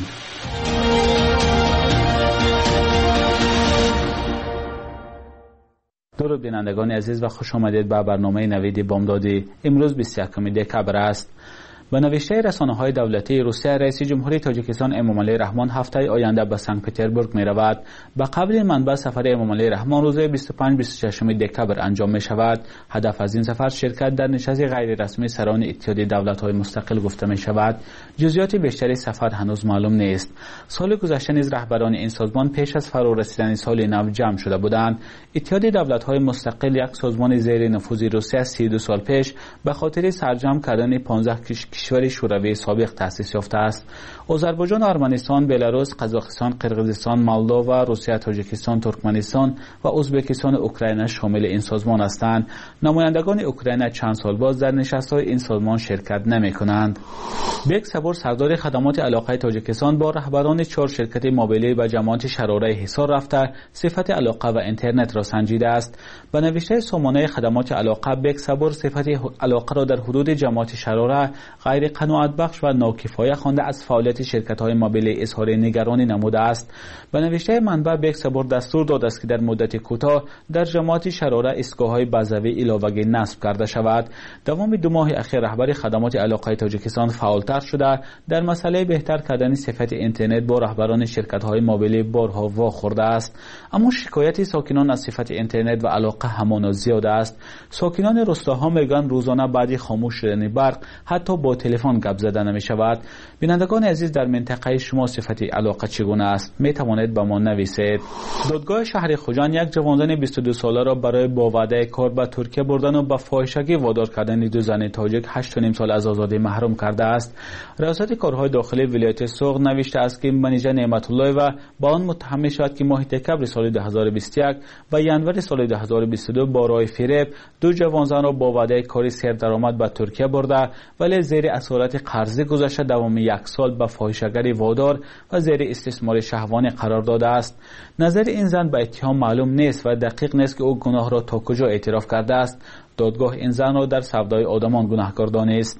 درود بینندگان عزیز و خوش آمدید به برنامه نوید بامدادی. امروز بیست و یکم دکبر است. به نوشته رسانه‌های دولتی روسیه، رئیس جمهوری تاجیکستان امام علی رحمان هفته آینده به سنت پترزبورگ می رود. به قبل منبع سفر امام علی رحمان روز بیست و پنج بیست و شش دکبر انجام می شود. هدف از این سفر شرکت در نشست غیر رسمی سران اتحادیه دولت‌های مستقل گفته می شود. جزئیات بیشتری سفر هنوز معلوم نیست. سال گذشته نیز رهبران این سازمان پیش از فرا رسیدن سال نو جمع شده بودند. اتحادیه دولت‌های مستقل یک سازمان زیر نفوذ روسیه سی و دو سال پیش به خاطر سرجم کردن پانزده کشور شوروی سابق تأسیس یافته است. آذربایجان، ارمنستان، بلاروس، قزاقستان، قرقیزستان، مولداوا، روسیه، تاجیکستان، ترکمنستان و ازبکستان و اوکراین شامل این سازمان هستند. نمایندگان اوکراین چند سال باز در نشست‌های این سازمان شرکت نمی‌کنند. بیکسبور سردار خدمات علاقه تاجیکستان با رهبران چهار شرکت موبیلی و جماعت شراره حصار رفته صفت علاقه و اینترنت را سنجیده است. به نوشته سامانه خدمات علاقه، بیکسبور صفت علاقه را در حدود جماعت شراره غیر قناعت بخش و ناکفایه خوانده از فعالیت شرکت‌های موبیلی اظهار نگرانی نموده است. به نوشته منبع، بیکسبور دستور داده است که در مدت کوتاه در جماعت شراره ایستگاه‌های بازوی علاوه‌ای نصب کرده شود. دوام دو ماه اخیر رهبر خدمات علاقه تاجیکستان فعالتر شده در مسئله بهتر کردن صفت اینترنت با رهبران شرکت‌های موبیلی بارها واخورده است. اما شکایت ساکنان از صفت اینترنت و علاقه همانا زیاد است. ساکنان روستاها میگن روزانه بعد خاموش شدن برق حتی با تلفن گپ زده نمی شود. بینندگان عزیز، در منطقه شما صفت علاقه چگونه است؟ می توانید با ما نویسید. دادگاه شهر خوجان یک جوانزن بیست و دو ساله را برای با وعده کار به ترکیه بردن و به فاحشگی وادار کردن دو زن تاجیک هشت و نیم سال از آزادی محروم کرده است. ریاست کارهای داخلی ولایت سوغد نوشته است که منیژه نعمت الله و با آن متهم شد که ماه دکبر سال دو هزار و بیست و یک و ینور سال دو هزار و بیست و دو با راه فریب دو جوانزن را با وعده کاری سردرآمد به ترکیه برده ولی زیر اسارت قرضی گذشته دوام یک سال به فاحشه‌گری وادار و زیر استثمار شهوانی قرار داده است. نظر این زن به اتهام معلوم نیست و دقیق نیست که او گناه را تا کجا اعتراف کرده است. دادگاه این زن را در سودای آدمان گناهکار دانست.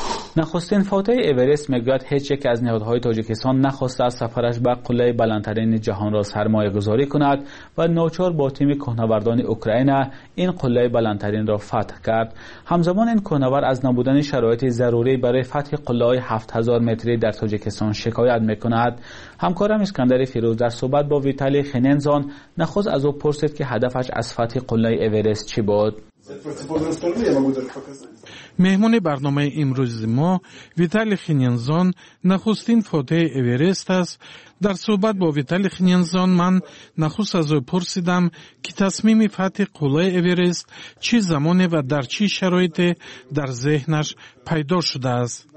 نخستین فاتح اورست میگوید هیچ یک از نهادهای تاجیکستان نخواسته از سفرش به قله بلندترین جهان را سرمایه گذاری کند و ناچار با تیم کوهنوردان اوکراین این قله بلندترین را فتح کرد. همزمان این کوهنورد از نبودن شرایط ضروری برای فتح قله هفت هزار متری در تاجیکستان شکایت میکند. همکارم اسکندر فیروز در صحبت با ویتالی خنینزان نخست از او پرسید که هدفش از فتح قله اورست چی بود. مهمان برنامه امروز ما ویتالی خنینزان نخستین فاتح اورست است. در صحبت با ویتالی خنینزان من نخست از او پرسیدم که تصمیم فتح قله اورست چه زمانه و در چه شرایطی در ذهنش پیدا شده است.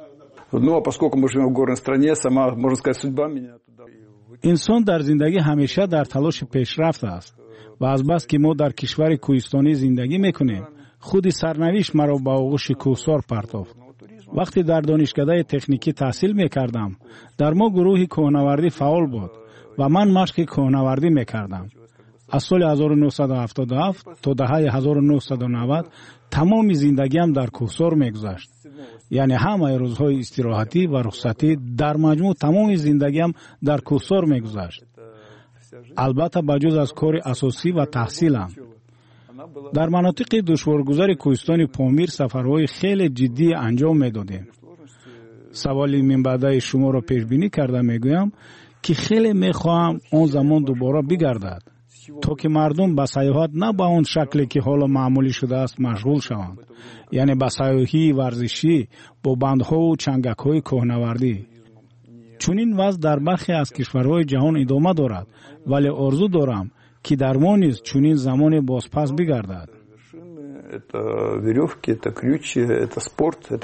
انسان در زندگی همیشه در تلاش پیشرفت است و از بس که ما در کشور کوهستانی زندگی میکنیم خود سرنوشت مرا به آغوش کوهسار پرتافت. وقتی در دانشکده تکنیکی تحصیل میکردم در ما گروهی کوهنوردی فعال بود و من مشق کوهنوردی میکردم. از سال هزار و نهصد و هفتاد و هفت تا دهه هزار و نهصد و نود تمام زندگیم در کوهسار میگذشت. یعنی همه روزهای استراحتی و رخصتی در مجموع تمام زندگیم در کوهسار میگذشت. البته بجز از کار اساسی و تحصیلم. در مناطق دشوارگذر کوهستان پامیر سفرهای خیلی جدی انجام میدادیم. سوالی من بعد شما را پیش بینی کرده میگویم که خیلی میخواهم آن زمان دوباره بگردد تا که مردم به سیاحت نه به آن شکلی که حالا معمولی شده است مشغول شوند، یعنی به سیاحی ورزشی با بندها و چنگک‌های کوهنوردی. چون این وضع در برخی از کشورهای جهان ادامه دارد، ولی آرزو دارم که در ما نیز چنین زمان بازپس بگردد.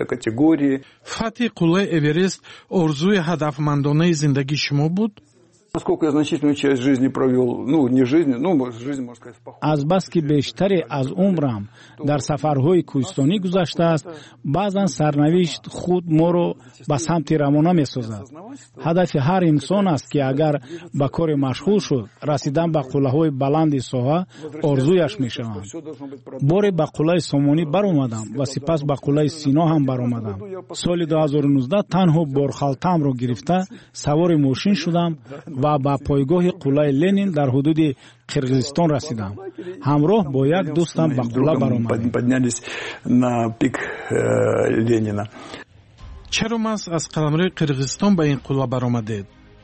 فتح قله اورست آرزوی هدفمندانه زندگی شما بود؟ Поскольку я значительную часть жизни провел, ну, не жизни, ну, жизнь, можно сказать, в походе. аз бас ки бештаре аз умрам дар сафарҳои кӯҳистонӣ гузаштааст, баъзан сарнавишт худ моро ба самти равона месозад. ҳадафи ҳар инсон аст ки агар ба кори машғул шуд, расидан ба қуллаҳои баланди соҳа орзуяш мешаванд. боре ба қуллаи сомонӣ баромадам ва сипас ба қуллаи сино ҳам баромадам. соли ду ҳазору нуздаҳ танҳо борхалтаамро гирифта савори мошин шудам ва ба пойгоҳи қуллаи Ленин дар ҳудуди Қирғизистон расидам. ҳамроҳ бо як дӯстам ба қулла баромадем. Поднялись на пик Ленина. чаро мас аз қаламрои Қирғизистон ба ин қулла баромадед?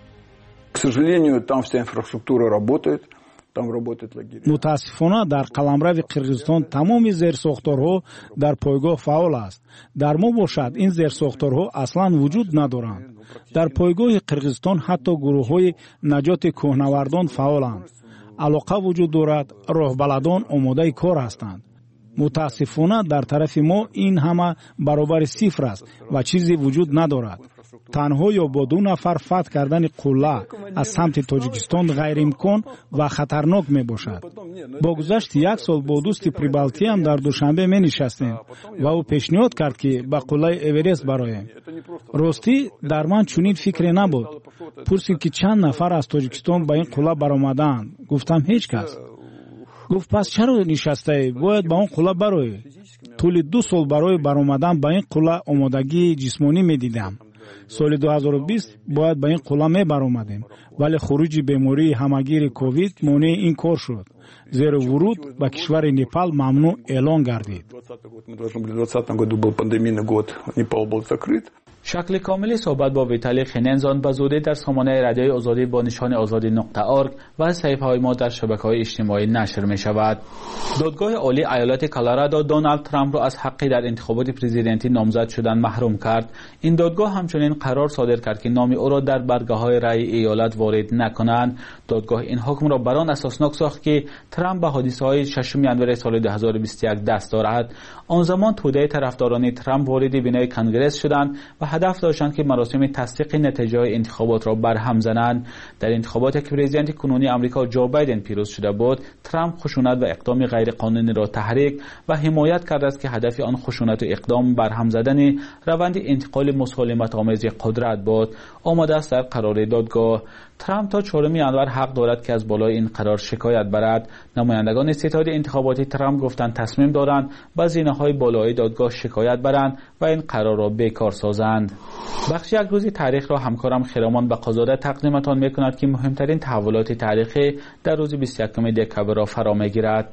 К сожалению, там вся инфраструктура работает. мутаассифона дар қаламрави Қирғизистон тамоми зерсохторҳо дар пойгоҳ фаъол аст. дар мо бошад ин зерсохторҳо аслан вуҷуд надоранд. дар пойгоҳи Қирғизистон ҳатто гурӯҳҳои наҷоти кӯҳнавардон фаъоланд. алоқа вуҷуд дорад, роҳбаладон омодаи кор ҳастанд. мутаассифона дар тарафи мо ин ҳама баробари сифр аст ва чизе вуҷуд надорад. танҳо ё бо ду нафар фатҳ кардани қулла аз самти Тоҷикистон ғайриимкон ва хатарнок мебошад. бо гузашти як сол бо дӯсти Прибалтиям дар Душанбе менишастем ва ӯ пешниҳод кард ки ба қуллаи Эверест бароем. ростӣ дар ман чунин фикре набуд. пурсид ки чанд нафар аз Тоҷикистон ба ин қулла баромадаанд. гуфтам ҳеҷ кас. гуфт пас чаро нишастаӣ? бояд ба он қулла бароӣ. тӯли ду сол барои баромадан ба ин қулла омодагии ҷисмонӣ медидам. соли ду ҳазору бист бояд ба ин қулла мебаромадем, вале хуруҷи бемории ҳамагири ковид монеъи ин кор шуд, зеро вуруд ба кишвари Непал мамнӯъ эълон гардид. В двадцатом году был пандемийный год, Непал был закрыт. شکل کامل صحبت با ویتالی خننزان به زودی در سامانه رادیوی آزادی با نشان آزادی نقطه ارگ و صفحه های ما در شبکه‌های اجتماعی نشر می شود. دادگاه عالی ایالت کلرادو دونالد ترامپ را از حقی در انتخابات پرزیدنتی نامزد شدن محروم کرد. این دادگاه همچنین قرار صادر کرد که نام او را در برگه‌های رأی ایالت وارد نکنند. دادگاه این حکم را بر آن اساسناک ساخت که ترامپ به حادثه‌های ششم ژانویه سال دو هزار و بیست و یک دست دارد. آن زمان توده طرفداران ترامپ وارد بینای کنگره شدند و هدف داشتند که مراسم تصدیق نتیجه انتخابات را برهم زنند. در انتخاباتی که پرزیدنت کنونی آمریکا جو بایدن پیروز شده بود، ترامپ خشونت و اقدام غیرقانونی را تحریک و حمایت کرده است که هدف آن خشونت و اقدام برهم زدن روند انتقال مسالمت آمیز قدرت بود. آمده است در قرار دادگاه ترامپ تا چهارم ژانویه حق دارد که از بالای این قرار شکایت برد. نمایندگان ستاد انتخاباتی ترامپ گفتند تصمیم دارند با زینه‌های بالای دادگاه شکایت برند و این قرار را بیکار سازند. بخش یک روزی تاریخ را همکارم خرامان به قضاوت تقدیمتان می‌کند که مهمترین تحولات تاریخی در روز بیست و یکم دکبر را فرا می‌گیرد.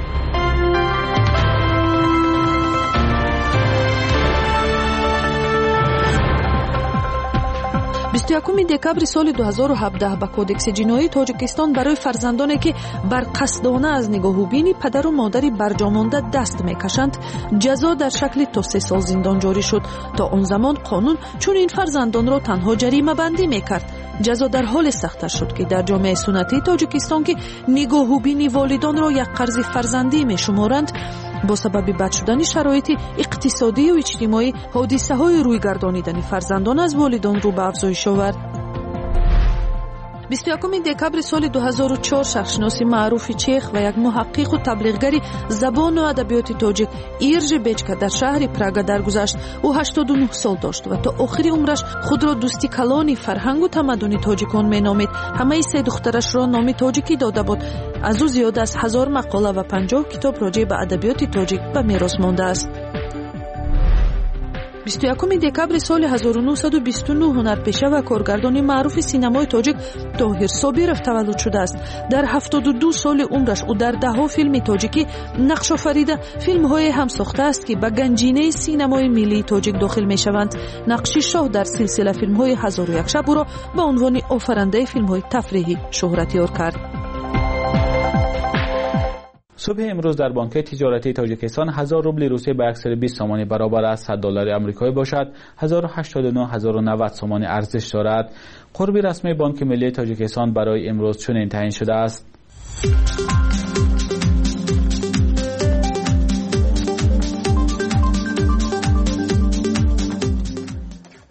بیست و یکم دکبر سال دو هزار و هفده با کودکس جنایی تاجیکستان برای فرزندانی که بر قصدانه از نگاهوبین پدر و مادری برجامانده دست میکشند جزا در شکل تا سه سال زندان جاری شد. تا آن زمان قانون چون این فرزندان را تنها جریمه بندی میکرد. جزا در حال سخت‌تر شد که در جامعه سنتی تاجیکستان که نگاهوبین والدان را یک قرض فرزندی میشمارند، با سبب بد شدن شرایط اقتصادی و اجتماعی حادثه های روی گردانیدن فرزندان از والدان رو به افزایش آورد. بیست و یکم دکبر سال دو هزار و چهار شخصشناس معروف چیخ و یک محقق و تبلیغگری زبان و ادبیات تاجیک ایرژ بچکا در شهر پراگا درگذشت. او هشتاد و نه سال داشت و تا آخر عمرش خود را دوستی کلان فرهنگ و تمدن تاجیکان مینامید. همه سه دخترش را نام تاجیکی داده بود. از او زیاد از هزار مقاله و پنجاه کتاب راجع به ادبیات تاجیک به میراث مانده است. بیست و یکم دکبر سال هزار و نهصد و بیست و نه هنرپیشه و کارگردان معروف سینمای تاجیک طاهر صابرов تولد شده است. در هفتاد و دو سال عمرش او در ده ها فیلم تاجیکی نقش آفریده. فیلم های هم ساخته است که به گنجینه سینمای ملی تاجیک داخل می شوند. نقش شاه در سلسله فیلم های هزار و یک شب او را به عنوان آفرینده فیلم های تفریحی شهرت یار کرد. صبح امروز در بانک تجارتی تاجیکستان هزار روبل روسیه به اکثر بیست سومانی برابر از صد دلار آمریکایی باشد. هزار و هشتاد و نه هزار و نود سومانی ارزش دارد. قربی رسمی بانک ملی تاجیکستان برای امروز چنین تعیین شده است.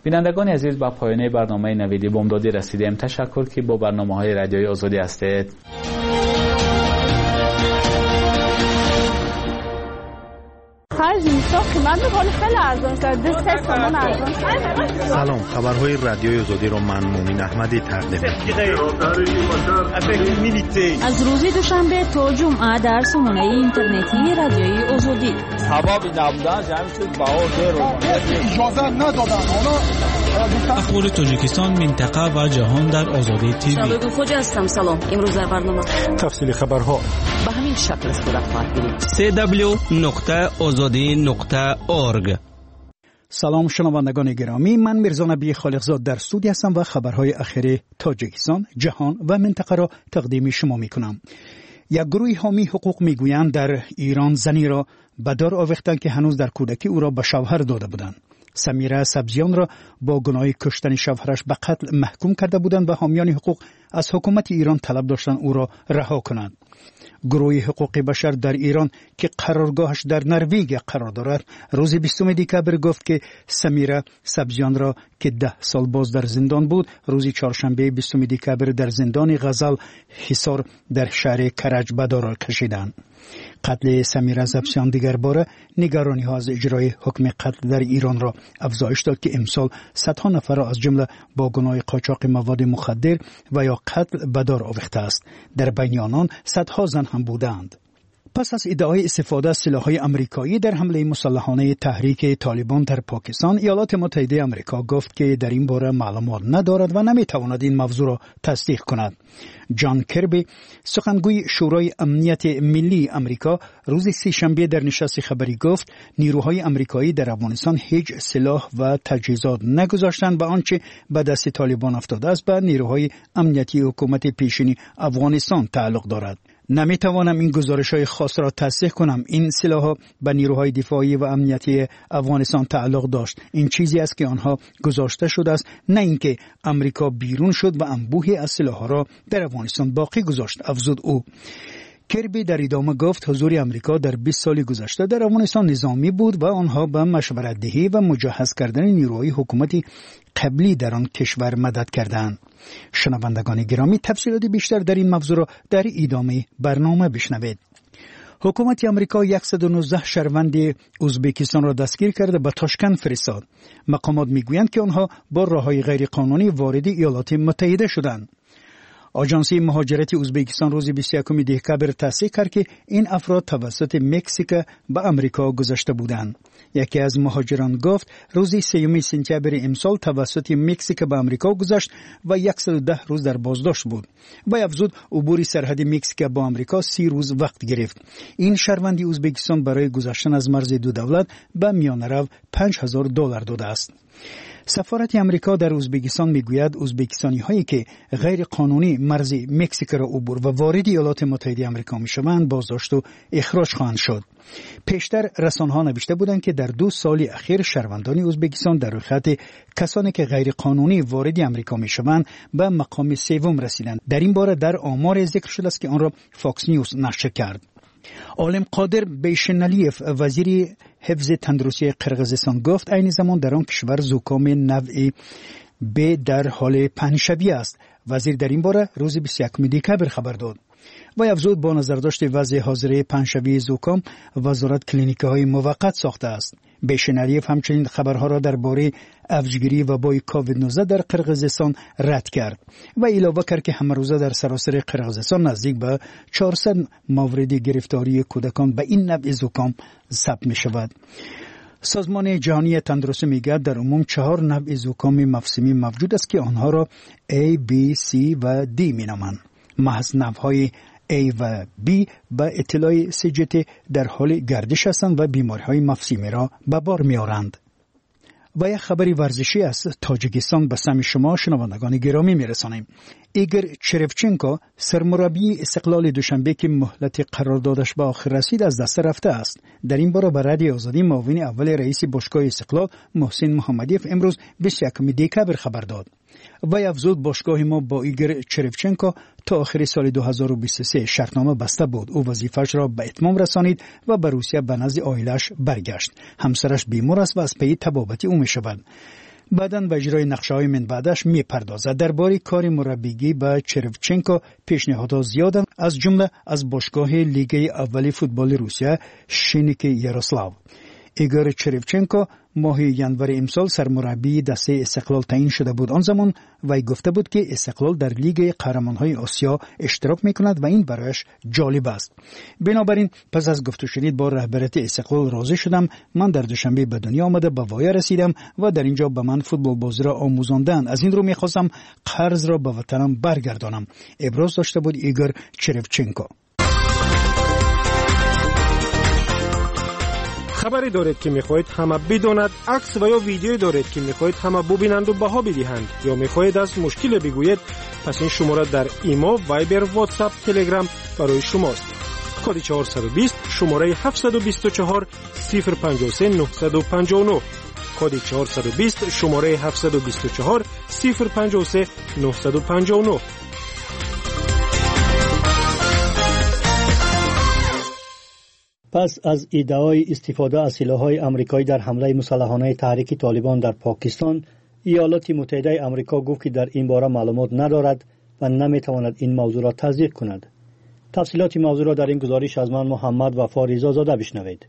بینندگان عزیز، با پایان برنامه نویدی بامدادی رسیدیم. تشکر که با برنامه‌های رادیوی آزادی هستید. سلام، خبرهای رادیوی آزادی را من مومن احمدی تقدیم می‌کنم. از روز دوشنبه تا جمعه در سامانه اینترنتی رادیوی آزادی. سبب نبودن جمعی چیز باور رو اجازه ندادن. اخبار تاجیکستان، منطقه و جهان در آزادی تیوی. شباب خوش هستم. سلام. امروز در برنامه تفصیل خبرها به همین شکل صورت خواهد گرفت. سی دبلیو نقطه آزادی نقطه اورگ. سلام شنوندگان گرامی، من میرزا نبی خالقزاد در استودیو هستم و خبرهای اخیر تاجیکستان، جهان و منطقه را تقدیم شما میکنم. یک گروه حامی حقوق میگویند در ایران زنی را به دار آویختند که هنوز در کودکی او را به شوهر داده بودند. سمیره سبزیان را با گناه کشتن شوهرش به قتل محکوم کرده بودند و حامیان حقوق از حکومت ایران طلب داشتند او را رها کنند. گروه حقوق بشر در ایران که قرارگاهش در نروژ قرار دارد روز بیستم دکبر گفت که سمیره سبزیان را که ده سال باز در زندان بود روز چهارشنبه بیستم دکبر در زندان غزل حصار در شهر کرج به دار کشیدند. قتل سمیره سبزیان دیگر باره نگرانی ها از اجرای حکم قتل در ایران را افزایش داد که امسال صدها نفر را از جمله با گناه قاچاق مواد مخدر و یا قتل به دار آویخته است. در بین آنان صدها زن هم بودند. پس از ادعای استفاده از سلاح‌های آمریکایی در حمله مسلحانه تحریک طالبان در پاکستان، ایالات متحده آمریکا گفت که در این باره معلومات ندارد و نمی‌تواند این موضوع را تصدیق کند. جان کربی، سخنگوی شورای امنیت ملی آمریکا، روز سه‌شنبه در نشست خبری گفت نیروهای آمریکایی در افغانستان هیچ سلاح و تجهیزات نگذاشتند و آنچه به دست طالبان افتاده است به نیروهای امنیتی حکومت پیشین افغانستان تعلق دارد. نمیتوانم این گزارش‌های خاص را تصدیق کنم. این سلاح‌ها به نیروهای دفاعی و امنیتی افغانستان تعلق داشت. این چیزی است که آنها گذاشته شده است، نه اینکه امریکا بیرون شد و انبوهی از سلاح‌ها را در افغانستان باقی گذاشت، افزود او. کربی در ادامه گفت حضور امریکا در بیست سال گذشته در افغانستان نظامی بود و آنها به مشورت دهی و مجهز کردن نیروهای حکومتی قبلی در آن کشور مدد کردند. شنوندگان گرامی، تفصیلات بیشتر در این موضوع را در ادامه برنامه بشنوید. حکومت آمریکا صد و نوزده شهروند ازبکستان را دستگیر کرده به تاشکند فرستاد. مقامات میگویند که آنها با راههای غیر قانونی وارد ایالات متحده شدند. آژانس مهاجرت ازبکستان روز بیست و یکم دکبر تصدیق کرد که این افراد توسط مکزیک به آمریکا گذشته بودند. یکی از مهاجران گفت روز سوم سپتامبر امسال توسط مکزیک به آمریکا گذشت و صد و ده روز در بازداشت بود. و افزود عبور سرحد مکزیک با آمریکا سی روز وقت گرفت. این شهروند ازبکستان برای گذشتن از مرز دو دولت به میانه رو پنج هزار دلار داده است. سفارت امریکا در ازبکستان میگوید ازبکستانی هایی که غیر قانونی مرز مکزیک را عبور و وارد ایالات متحده آمریکا میشوند بازداشت و اخراج خواهند شد. پیشتر رسانه‌ها نوشته بودند که در دو سال اخیر شهروندان ازبکستان در خط کسانی که غیر قانونی وارد آمریکا میشوند به مقام سوم رسیدند. در این باره در آمار ذکر شده است که آن را فاکس نیوز نشر کرد. عالم قادر بیشنالیف، وزیر حفظ تندرستی قرقیزستان گفت این زمان در آن کشور زکام نوع ب در حال پهنشوی است. وزیر در این باره روز بیست و یکم دکبر خبر داد. و افزود با نظر داشت وضع حاضره پهنشوی زکام وزارت کلینیک‌های موقت ساخته است. بیشنالیف همچنین خبرها را درباره افزایش وبای کووید نوزده در قرقیزستان رد کرد و علاوه کرد که همه روزه در سراسر قرقیزستان نزدیک به چهارصد مورد گرفتاری کودکان به این نوع زکام ثبت می شود. سازمان جهانی تندرستی میگوید در عموم چهار نوع زکام موسمی موجود است که آنها را A, B, C و D می نامند. محض نوعهای A و B به اطلاع سجت در حال گردش هستند و بیماری‌های موسمی را به بار می‌آورند. و یک خبری ورزشی از تاجیکستان به سمع شما شنوندگان گرامی می‌رسانیم. ایگور چرفچنکو، سرمربی استقلال دوشنبه که مهلت قراردادش به آخر رسید، از دست رفته است. در این باره به رادیو آزادی معاون اول رئیس باشگاه استقلال محسن محمدیف امروز بیست و یکم دکبر خبر داد. و افزود باشگاه ما با ایگور چرفچنکو تا آخر سال دو هزار و بیست و سه شرطنامه بسته بود. او وظیفه‌اش را به اتمام رسانید و به روسیه به نزد عائله‌اش برگشت. همسرش بیمار است و از پی طبابتی او می‌شود. بعداً به اجرای نقشه‌های من بعدش می‌پردازد. درباره کار مربیگری به چرفچنکو پیشنهادات زیادند، از جمله از باشگاه لیگ اولی فوتبال روسیه شینیک یاروسلاو. ایگور چرفچنکو ماه ژانویه امسال سرمربی دسته استقلال تعیین شده بود. آن زمان وی گفته بود که استقلال در لیگ قهرمان‌های آسیا اشتراک می‌کند و این برایش جالب است. بنابراین پس از گفت و شنید با رهبریت استقلال راضی شدم. من در دوشنبه به دنیا آمده به وایه رسیدم و در اینجا به من فوتبال بازی را آموزاندند. از این رو می‌خواستم قرض را به وطنم برگردانم. ابراز داشته بود ایگور چرفچنکو. خبری دارید که میخواهید همه بداند، عکس و یا ویدیویی دارید که میخواهید همه ببینند و بها بدهند، یا میخواهید از مشکل بگویید، پس این شماره در ایما، وایبر، واتساپ، تلگرام برای شماست. کد چهارصد و بیست شماره هفتصد و بیست و چهار صفر پنجاه و سه نهصد و پنجاه و نه. کد چهارصد و بیست شماره هفتصد و بیست و چهار صفر پنجاه و سه نهصد و پنجاه و نه. پس از ادعای استفاده از سلاح‌های آمریکایی در حمله مسلحانه تحریک طالبان در پاکستان، ایالات متحده آمریکا گفت که در این باره معلومات ندارد و نمی‌تواند این موضوع را تصدیق کند. تفصیلات موضوع را در این گزارش از من محمد وفا رضا زاده بشنوید.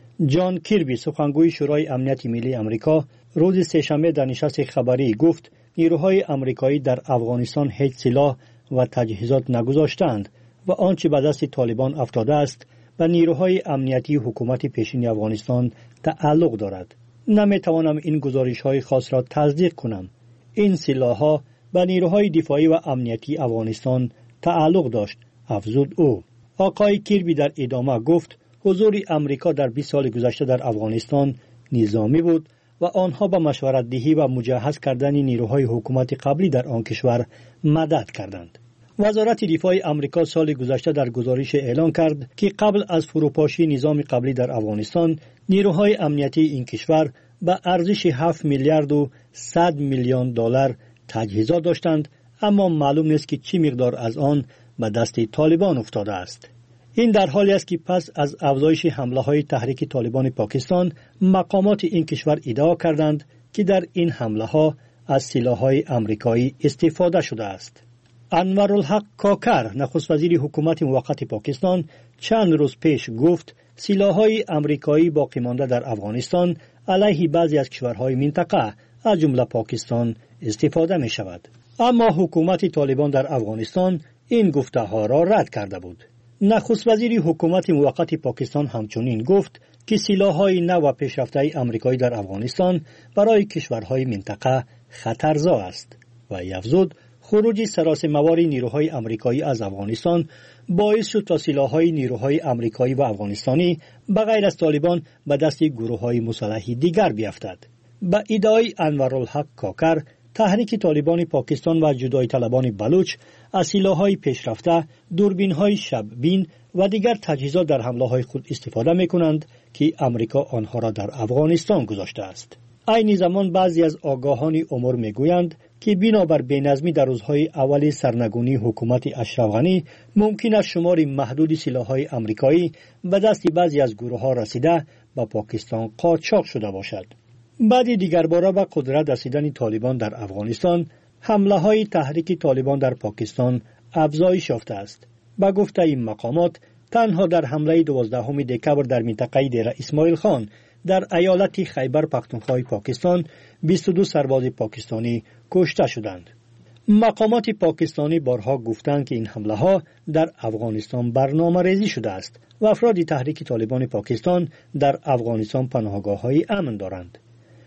جان کیربی، سخنگوی شورای امنیت ملی آمریکا، روز سه‌شنبه در نشست خبری گفت نیروهای آمریکایی در افغانستان هیچ سلاح و تجهیزات نگذاشتند و آنچه به دست طالبان افتاده است و نیروهای امنیتی حکومت پیشین افغانستان تعلق دارد. نمیتوانم این گزارش‌های خاص را تصدیق کنم. این سلاح‌ها به نیروهای دفاعی و امنیتی افغانستان تعلق داشت، افزود او. آقای کیربی در ادامه گفت حضور امریکا در بیست سال گذشته در افغانستان نظامی بود و آنها به مشورت دهی و مجهز کردن نیروهای حکومت قبلی در آن کشور مدد کردند. وزارت دفاع آمریکا سال گذشته در گزارش اعلام کرد که قبل از فروپاشی نظام قبلی در افغانستان، نیروهای امنیتی این کشور به ارزش هفت میلیارد و صد میلیون دلار تجهیزات داشتند، اما معلوم نیست که چه مقدار از آن به دست طالبان افتاده است. این در حالی است که پس از افزایش حمله‌های تحریک طالبان پاکستان، مقامات این کشور ادعا کردند که در این حمله‌ها از سلاح‌های آمریکایی استفاده شده است. انورالحق کاکر، نخست وزیر حکومت موقت پاکستان، چند روز پیش گفت سلاح‌های آمریکایی باقی مانده در افغانستان علیه بعضی از کشورهای منطقه از جمله پاکستان استفاده می شود. اما حکومت طالبان در افغانستان این گفته‌ها را رد کرده بود. نخست وزیر حکومت موقت پاکستان همچنین گفت که سلاح‌های نو و پیشرفته آمریکایی در افغانستان برای کشورهای منطقه خطرزا است و افزود خروج سراسیمه‌وار نیروهای آمریکایی از افغانستان باعث شد تا سلاح‌های نیروهای آمریکایی و افغانستانی به غیر از طالبان به دست گروه‌های مسلح دیگر بیفتد. به ادعای انورالحق کاکر، تحریک طالبان پاکستان و جدایی طلبان بلوچ از سلاح‌های پیشرفته، دوربین‌های شب‌بین و دیگر تجهیزات در حمله‌های خود استفاده می‌کنند که آمریکا آنها را در افغانستان گذاشته است. عین زمان بعضی از آگاهان امور می‌گویند که بنابر بی‌نظمی در روزهای اول سرنگونی حکومت اشرف غنی ممکن است شمار محدود سلاح‌های آمریکایی به دست بعضی از گروه‌ها رسیده به پاکستان قاچاق شده باشد. بعد دیگر باره به قدرت رسیدن طالبان در افغانستان، حمله‌های تحریک طالبان در پاکستان افزایش یافته است. به گفته این مقامات، تنها در حمله دوازدهم دکبر در منطقه دیر اسماعیل خان در ایالت خیبر پختونخوا پاکستان بیست و دو سرباز پاکستانی کشته شدند. مقامات پاکستانی بارها گفتند که این حمله ها در افغانستان برنامه ریزی شده است و افراد تحریک طالبان پاکستان در افغانستان پناهگاه های امن دارند.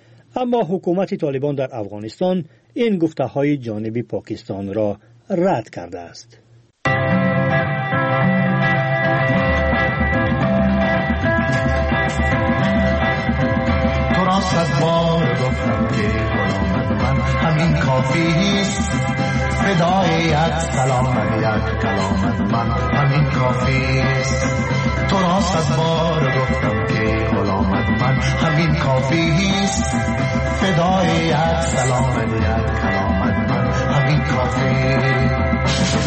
اما حکومت طالبان در افغانستان این گفته های جانب پاکستان را رد کرده است. صد بار گفتم که غلامت من همین کافیست، فدای یک سلام یک کلامت من همین کافیست. تو را صد بار گفتم که غلامت من همین کافیست، فدای یک سلام یک کلامت من همین کافیست.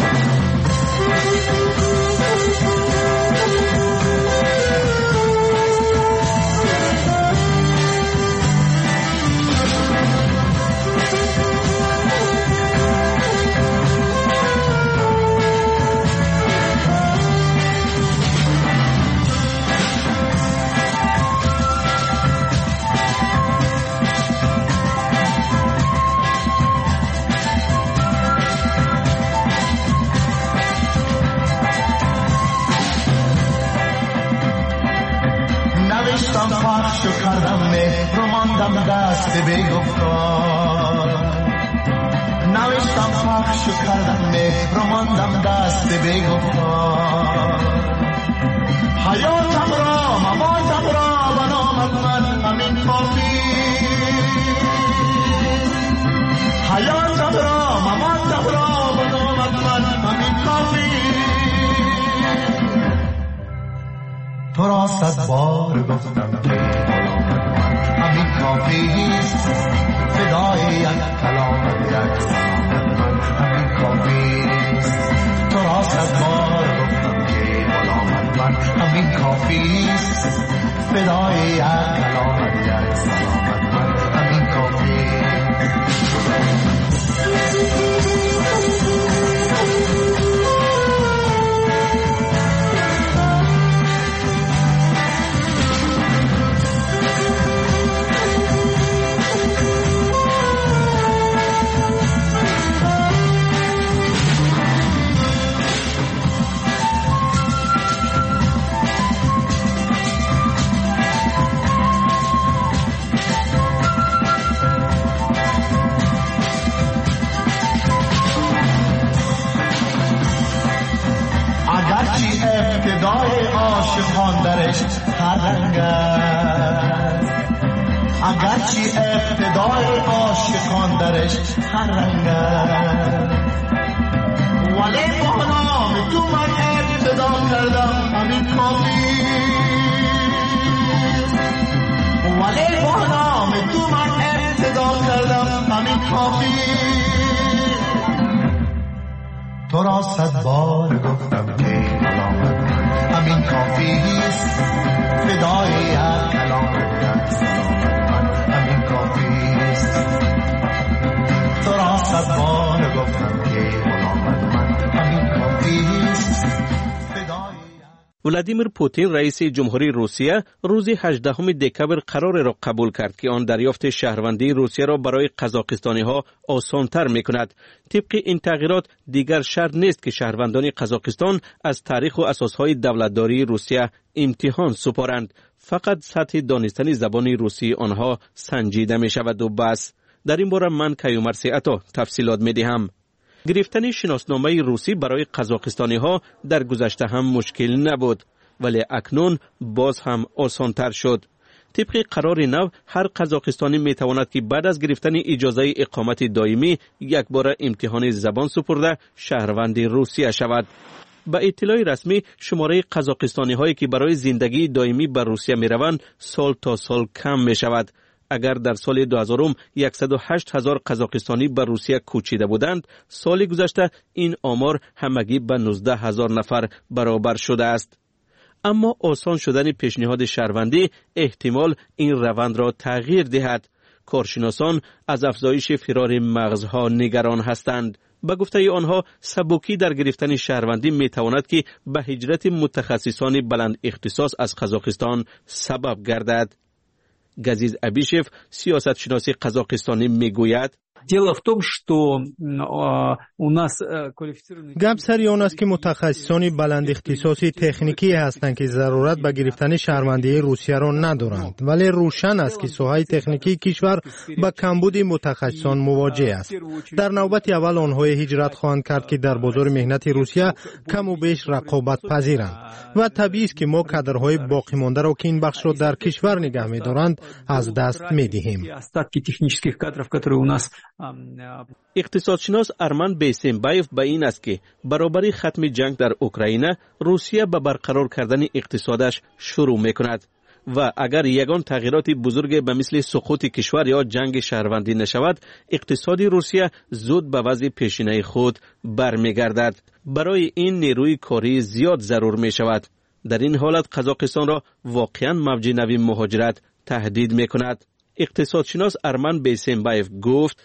پخش کردم مهر و ماندم دست به گفتار نوشتم پخش کردم مهر و ماندم دست به گفتار حیاتم را مماتم را بنامد من همین کافی حیاتم را مماتم را بنامد من همین کافی تو را صد بار گفتم که غلامت من همین کافیست فدای یک کلامت یک سلامت من همین کافیست تو را صد بار گفتم که غلامت من همین کافیست فدای یک کلامت یک سلامت من همین کافیست ابتدای عاشقان درش هر رنگ است اگرچه ابتدای عاشقان درش هر رنگ است ولی با نام تو من ابتدا کردم همین کافی ولی با نام تو من ابتدا کردم همین کافی تو را صد بار گفتم که غلامت همین کافیست فدای یک کلامت یک سلامت من همین کافیست تو را صد بار گفتم که غلامت من همین کافیست ولادیمیر پوتین رئیس جمهوری روسیه روز هجدهم دکبر قرار را قبول کرد که آن دریافت شهروندی روسیه را برای قزاقستانی ها آسان‌تر می‌کند. طبق این تغییرات دیگر شرط نیست که شهروندان قزاقستان از تاریخ و اساسهای دولتداری روسیه امتحان سپارند. فقط سطح دانستن زبان روسی آنها سنجیده می‌شود و بس. در این باره من کیومرث عطا تفصیلات می‌دهم. گرفتن شناسنامه روسی برای قزاقستانی ها در گذشته هم مشکل نبود ولی اکنون باز هم آسانتر شد. طبق قرار نو هر قزاقستانی می تواند که بعد از گرفتن اجازه اقامت دائمی یک بار امتحان زبان سپرده شهروند روسیه شود. با اطلاع رسمی شماره قزاقستانی هایی که برای زندگی دائمی به روسیه می روند سال تا سال کم می شود. اگر در سال دو هزار صد و هشت هزار قزاقستانی به روسیه کوچیده بودند، سال گذشته این آمار همگی به نوزده هزار نفر برابر شده است. اما آسان شدن پیشنهاد شهروندی احتمال این روند را تغییر دهد. کارشناسان از افزایش فرار مغزها نگران هستند. به گفته آنها سبکی در گرفتن شهروندی می تواند که به هجرت متخصصان بلند اختصاص از قزاقستان سبب گردد. گزیز ابیشف سیاست شناسی قزاقستانی میگوید Дело в том, что у нас گپ سر آن است که متخصصان بلند اختصاصی تکنیکی هستند که ضرورت به گرفتن شهروندی روسیه را ندارند، ولی روشن است که ساحه تکنیکی کشور با کمبود متخصصان مواجه است. در نوبت اول آنها هجرت خواهند کرد که در بازار مهنت روسیه کم و بیش رقابت پذیرند و طبیعی است که ما کادرهای باقی مانده را که این بخش را در کشور نگه می‌دارند از دست می‌دهیم. اقتصادشناس ارمن بیسمبایف به این است که برابری ختم جنگ در اوکراین روسیه به برقرار کردن اقتصادش شروع میکند و اگر یگان تغییرات بزرگ به مثل سقوط کشور یا جنگ شهروندی نشود، اقتصاد روسیه زود به وضع پیشینه خود برمیگردد. برای این نیروی کاری زیاد ضرور می شود. در این حالت قزاقستان را واقعا موج نوی مهاجرت تهدید می کند. اقتصادشناس ارمن بیسمبایف گفت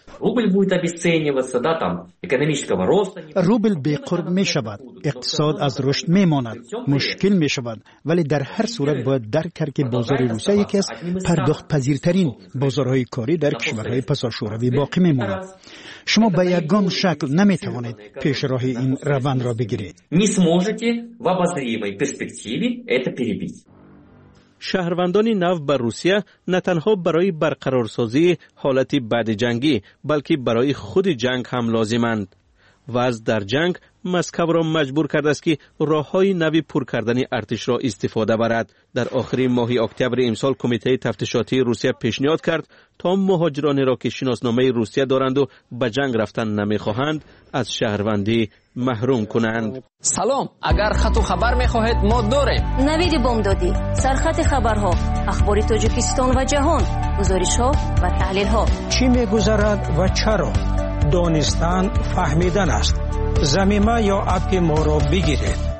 روبل بی‌قرب می شود، اقتصاد از رشد می ماند، مشکل می شود، ولی در هر صورت باید درک کرد که بازار روسیه یکی از پرداخت پذیرترین بازارهای کاری در کشورهای پساشوروی باقی می ماند. شما به یگان شکل نمی توانید پیش راه این روند را بگیرید. شهروندان نو به روسیه نه تنها برای برقرارسازی حالت بعد جنگی بلکه برای خود جنگ هم لازمند. وضع در جنگ مسکو را مجبور کرده است که راه‌های نوی پر کردن ارتش را استفاده برد. در آخر ماه اکتبر امسال کمیته تفتیشاتی روسیه پیشنهاد کرد تا مهاجرانی را که شناسنامه روسیه دارند و به جنگ رفتن نمی‌خواهند از شهروندی محروم کنند. سلام، اگر خط و خبر می‌خواهید ما داریم. نوید بامدادی، سرخط خبرها، اخبار تاجیکستان و جهان، گزارش‌ها و تحلیل‌ها. چی می‌گذرد و چرا؟ دانستن فهمیدن است. زمینه یا اپ ما را بگیرید.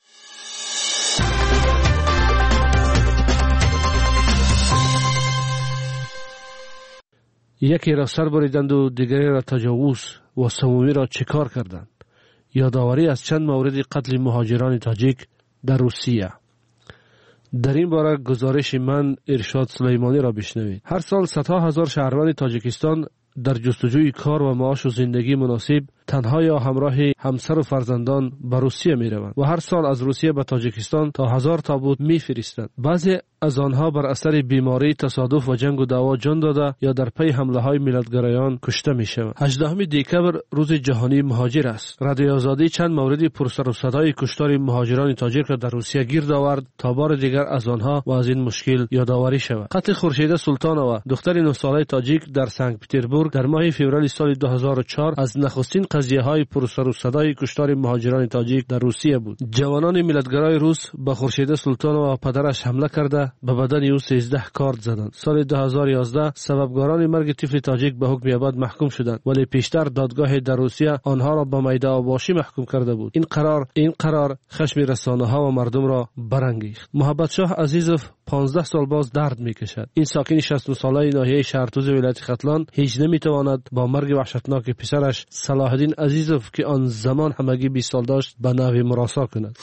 یکی را سر بریدند و دیگری را تجاوز و سومی را چکار کردند. یادآوری از چند مورد قتل مهاجران تاجیک در روسیه. در این باره گزارش من ارشاد سلیمانی را بشنوید. هر سال صدها هزار شهروند تاجیکستان در جستجوی کار و معاش و زندگی مناسب تنها یا همراه همسر و فرزندان به روسیه می روند و هر سال از روسیه به تاجیکستان تا هزار تابوت می فرستند. بعضی از آنها بر اثر بیماری، تصادف و جنگ و دعوا جان داده یا در پی حمله های ملتگرایان کشته می شوند. هجدهم دکبر روز جهانی مهاجر است. رادیو آزادی چند مورد پرسر و صدای کشتار مهاجران تاجیک را در روسیه گیر آورد تا بار دیگر از آنها و از این مشکل یادآوری شود. قتل خورشیده سلطانова دختر نه ساله تاجیک در سنت پترزبورگ در ماه فوریه سال دو هزار و چهار از نخستین قضیه های پرسر و صدای کشتار مهاجران تاجیک در روسیه بود. جوانان ملتگرای روس به خورشیده سلطانова و پدرش حمله کرده به بدن او سیزده کارد زدند. سال دو هزار و یازده سببگاران مرگ طفل تاجیک به حکم ابد محکوم شدند، ولی پیشتر دادگاه در روسیه آنها را به میده آباشی محکوم کرده بود. این قرار این قرار خشم رسانه‌ها و مردم را برانگیخت. محبت شاه عزیزوف پانزده سال باز درد میکشد. این ساکن شصت ساله ناحیه شهرتوز ولایت ختلان هیچ نمیتواند با مرگ وحشتناک پسرش صلاح الدین عزیزوف که آن زمان همگی بیست سال داشت به نحوی مراسا کند.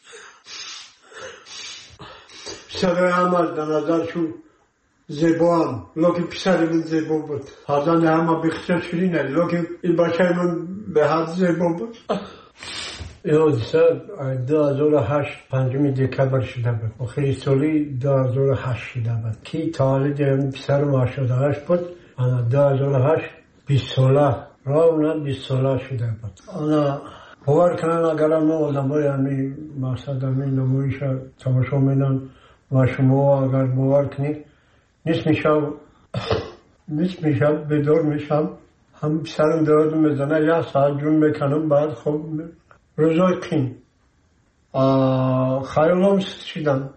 پسر همه در نظرشون زیبان، لکه پسر من زیبا بود. حضان همه بخشش شرینه، لکه این بچه من به حد زیبا بود. این حادثه دو هزار و هشت پنجم دکبر شده بود. آخری سالی دو هزار و هشت شده بود. کی تولد این پسر ما شده هشت بود. آن دو هزار و هشت بیست ساله راونا بیست ساله شده بود. آن باور کنن اگر ما آدمای همی مقصد همی نمایش تماشا مینن و شما اگر باور کنید نیست میشم نیست میشم بدور میشم هم سرم درد میزنه یا ساعت جون میکنم بعد خب روزای قیم خیالام شدن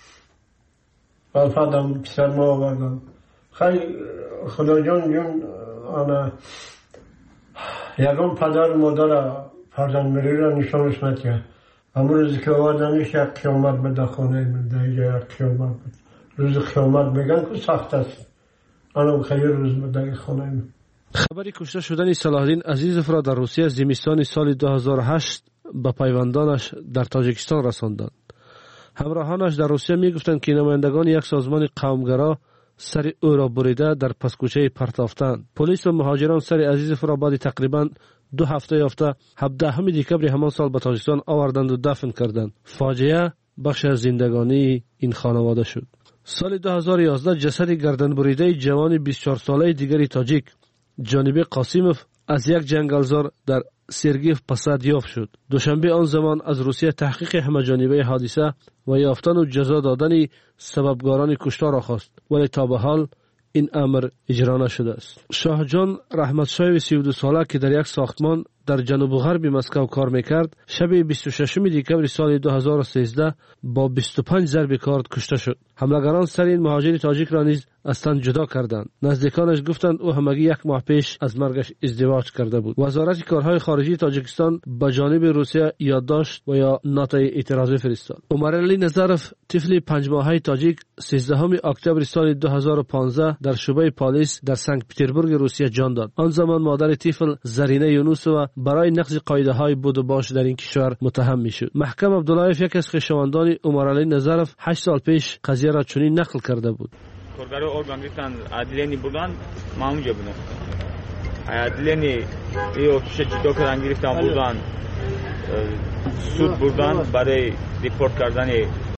فدم پسر ما آوردم خیلی خدا جان جون آنه یکم پدر مادر فرزند مری را نشانش نتیه اما روزی که آوردنش یک قیامت به دخانه من دیگه یک قیامت بود. روز قیامت میگن که سخت است آنم خیلی روز به دیگه خانه من. خبری کشته شدن صلاح الدین عزیزوف را در روسیه زمستان سال دو هزار و هشت به پیوندانش در تاجیکستان رساندند. همراهانش در روسیه میگفتند که نمایندگان یک سازمان قومگرا سر او را بریده در پسکوچه پرتافتند. پلیس و مهاجران سر عزیزوف را بعد تقریبا دو هفته یافته هفدهم دکبر همان سال به تاجیکستان آوردند و دفن کردند. فاجعه بخش از زندگانی این خانواده شد. سال دو هزار و یازده جسد گردن بریده جوان بیست و چهار ساله دیگری تاجیک جانبی قاسیموف از یک جنگلزار در سرگیف پسد یافت شد. دوشنبه آن زمان از روسیه تحقیق همه جانبه حادثه و یافتن و جزا دادن سببگاران کشتار را خواست، ولی تا به حال این امر اجرا نشده است. شاه جان رحمتشاه سی و دو ساله که در یک ساختمان در جنوب غرب مسکو کار میکرد شب بیست و ششم دکبر سال دو هزار و سیزده با بیست و پنج ضرب کارد کشته شد. حملگران سر این مهاجر تاجیک را نیز از تن جدا کردند. نزدیکانش گفتند او همگی یک ماه پیش از مرگش ازدواج کرده بود. وزارت کارهای خارجی تاجیکستان به جانب روسیه یادداشت و یا نوتای اعتراضی فرستاد. عمرعلی نظرف طفل پنج ماهه تاجیک سیزدهم اکتبر سال دو هزار و پانزده در شعبه پلیس در سنت پترزبورگ روسیه جان داد. آن زمان مادر طفل زرینه یونوسووا برای نقض قاعده های بود و باش در این کشور متهم میشد. محکم عبداللهیف یک از خویشاوندان عمرعلی نظرف هشت سال پیش قضیه را چنین نقل کرده بود. کارگرای ارگان گفتن عدلیانی بودن ما اونجا بودم. عدلیانی ایو پیش جدا کردن گرفتن بودن سود بردن برای ریپورت کردن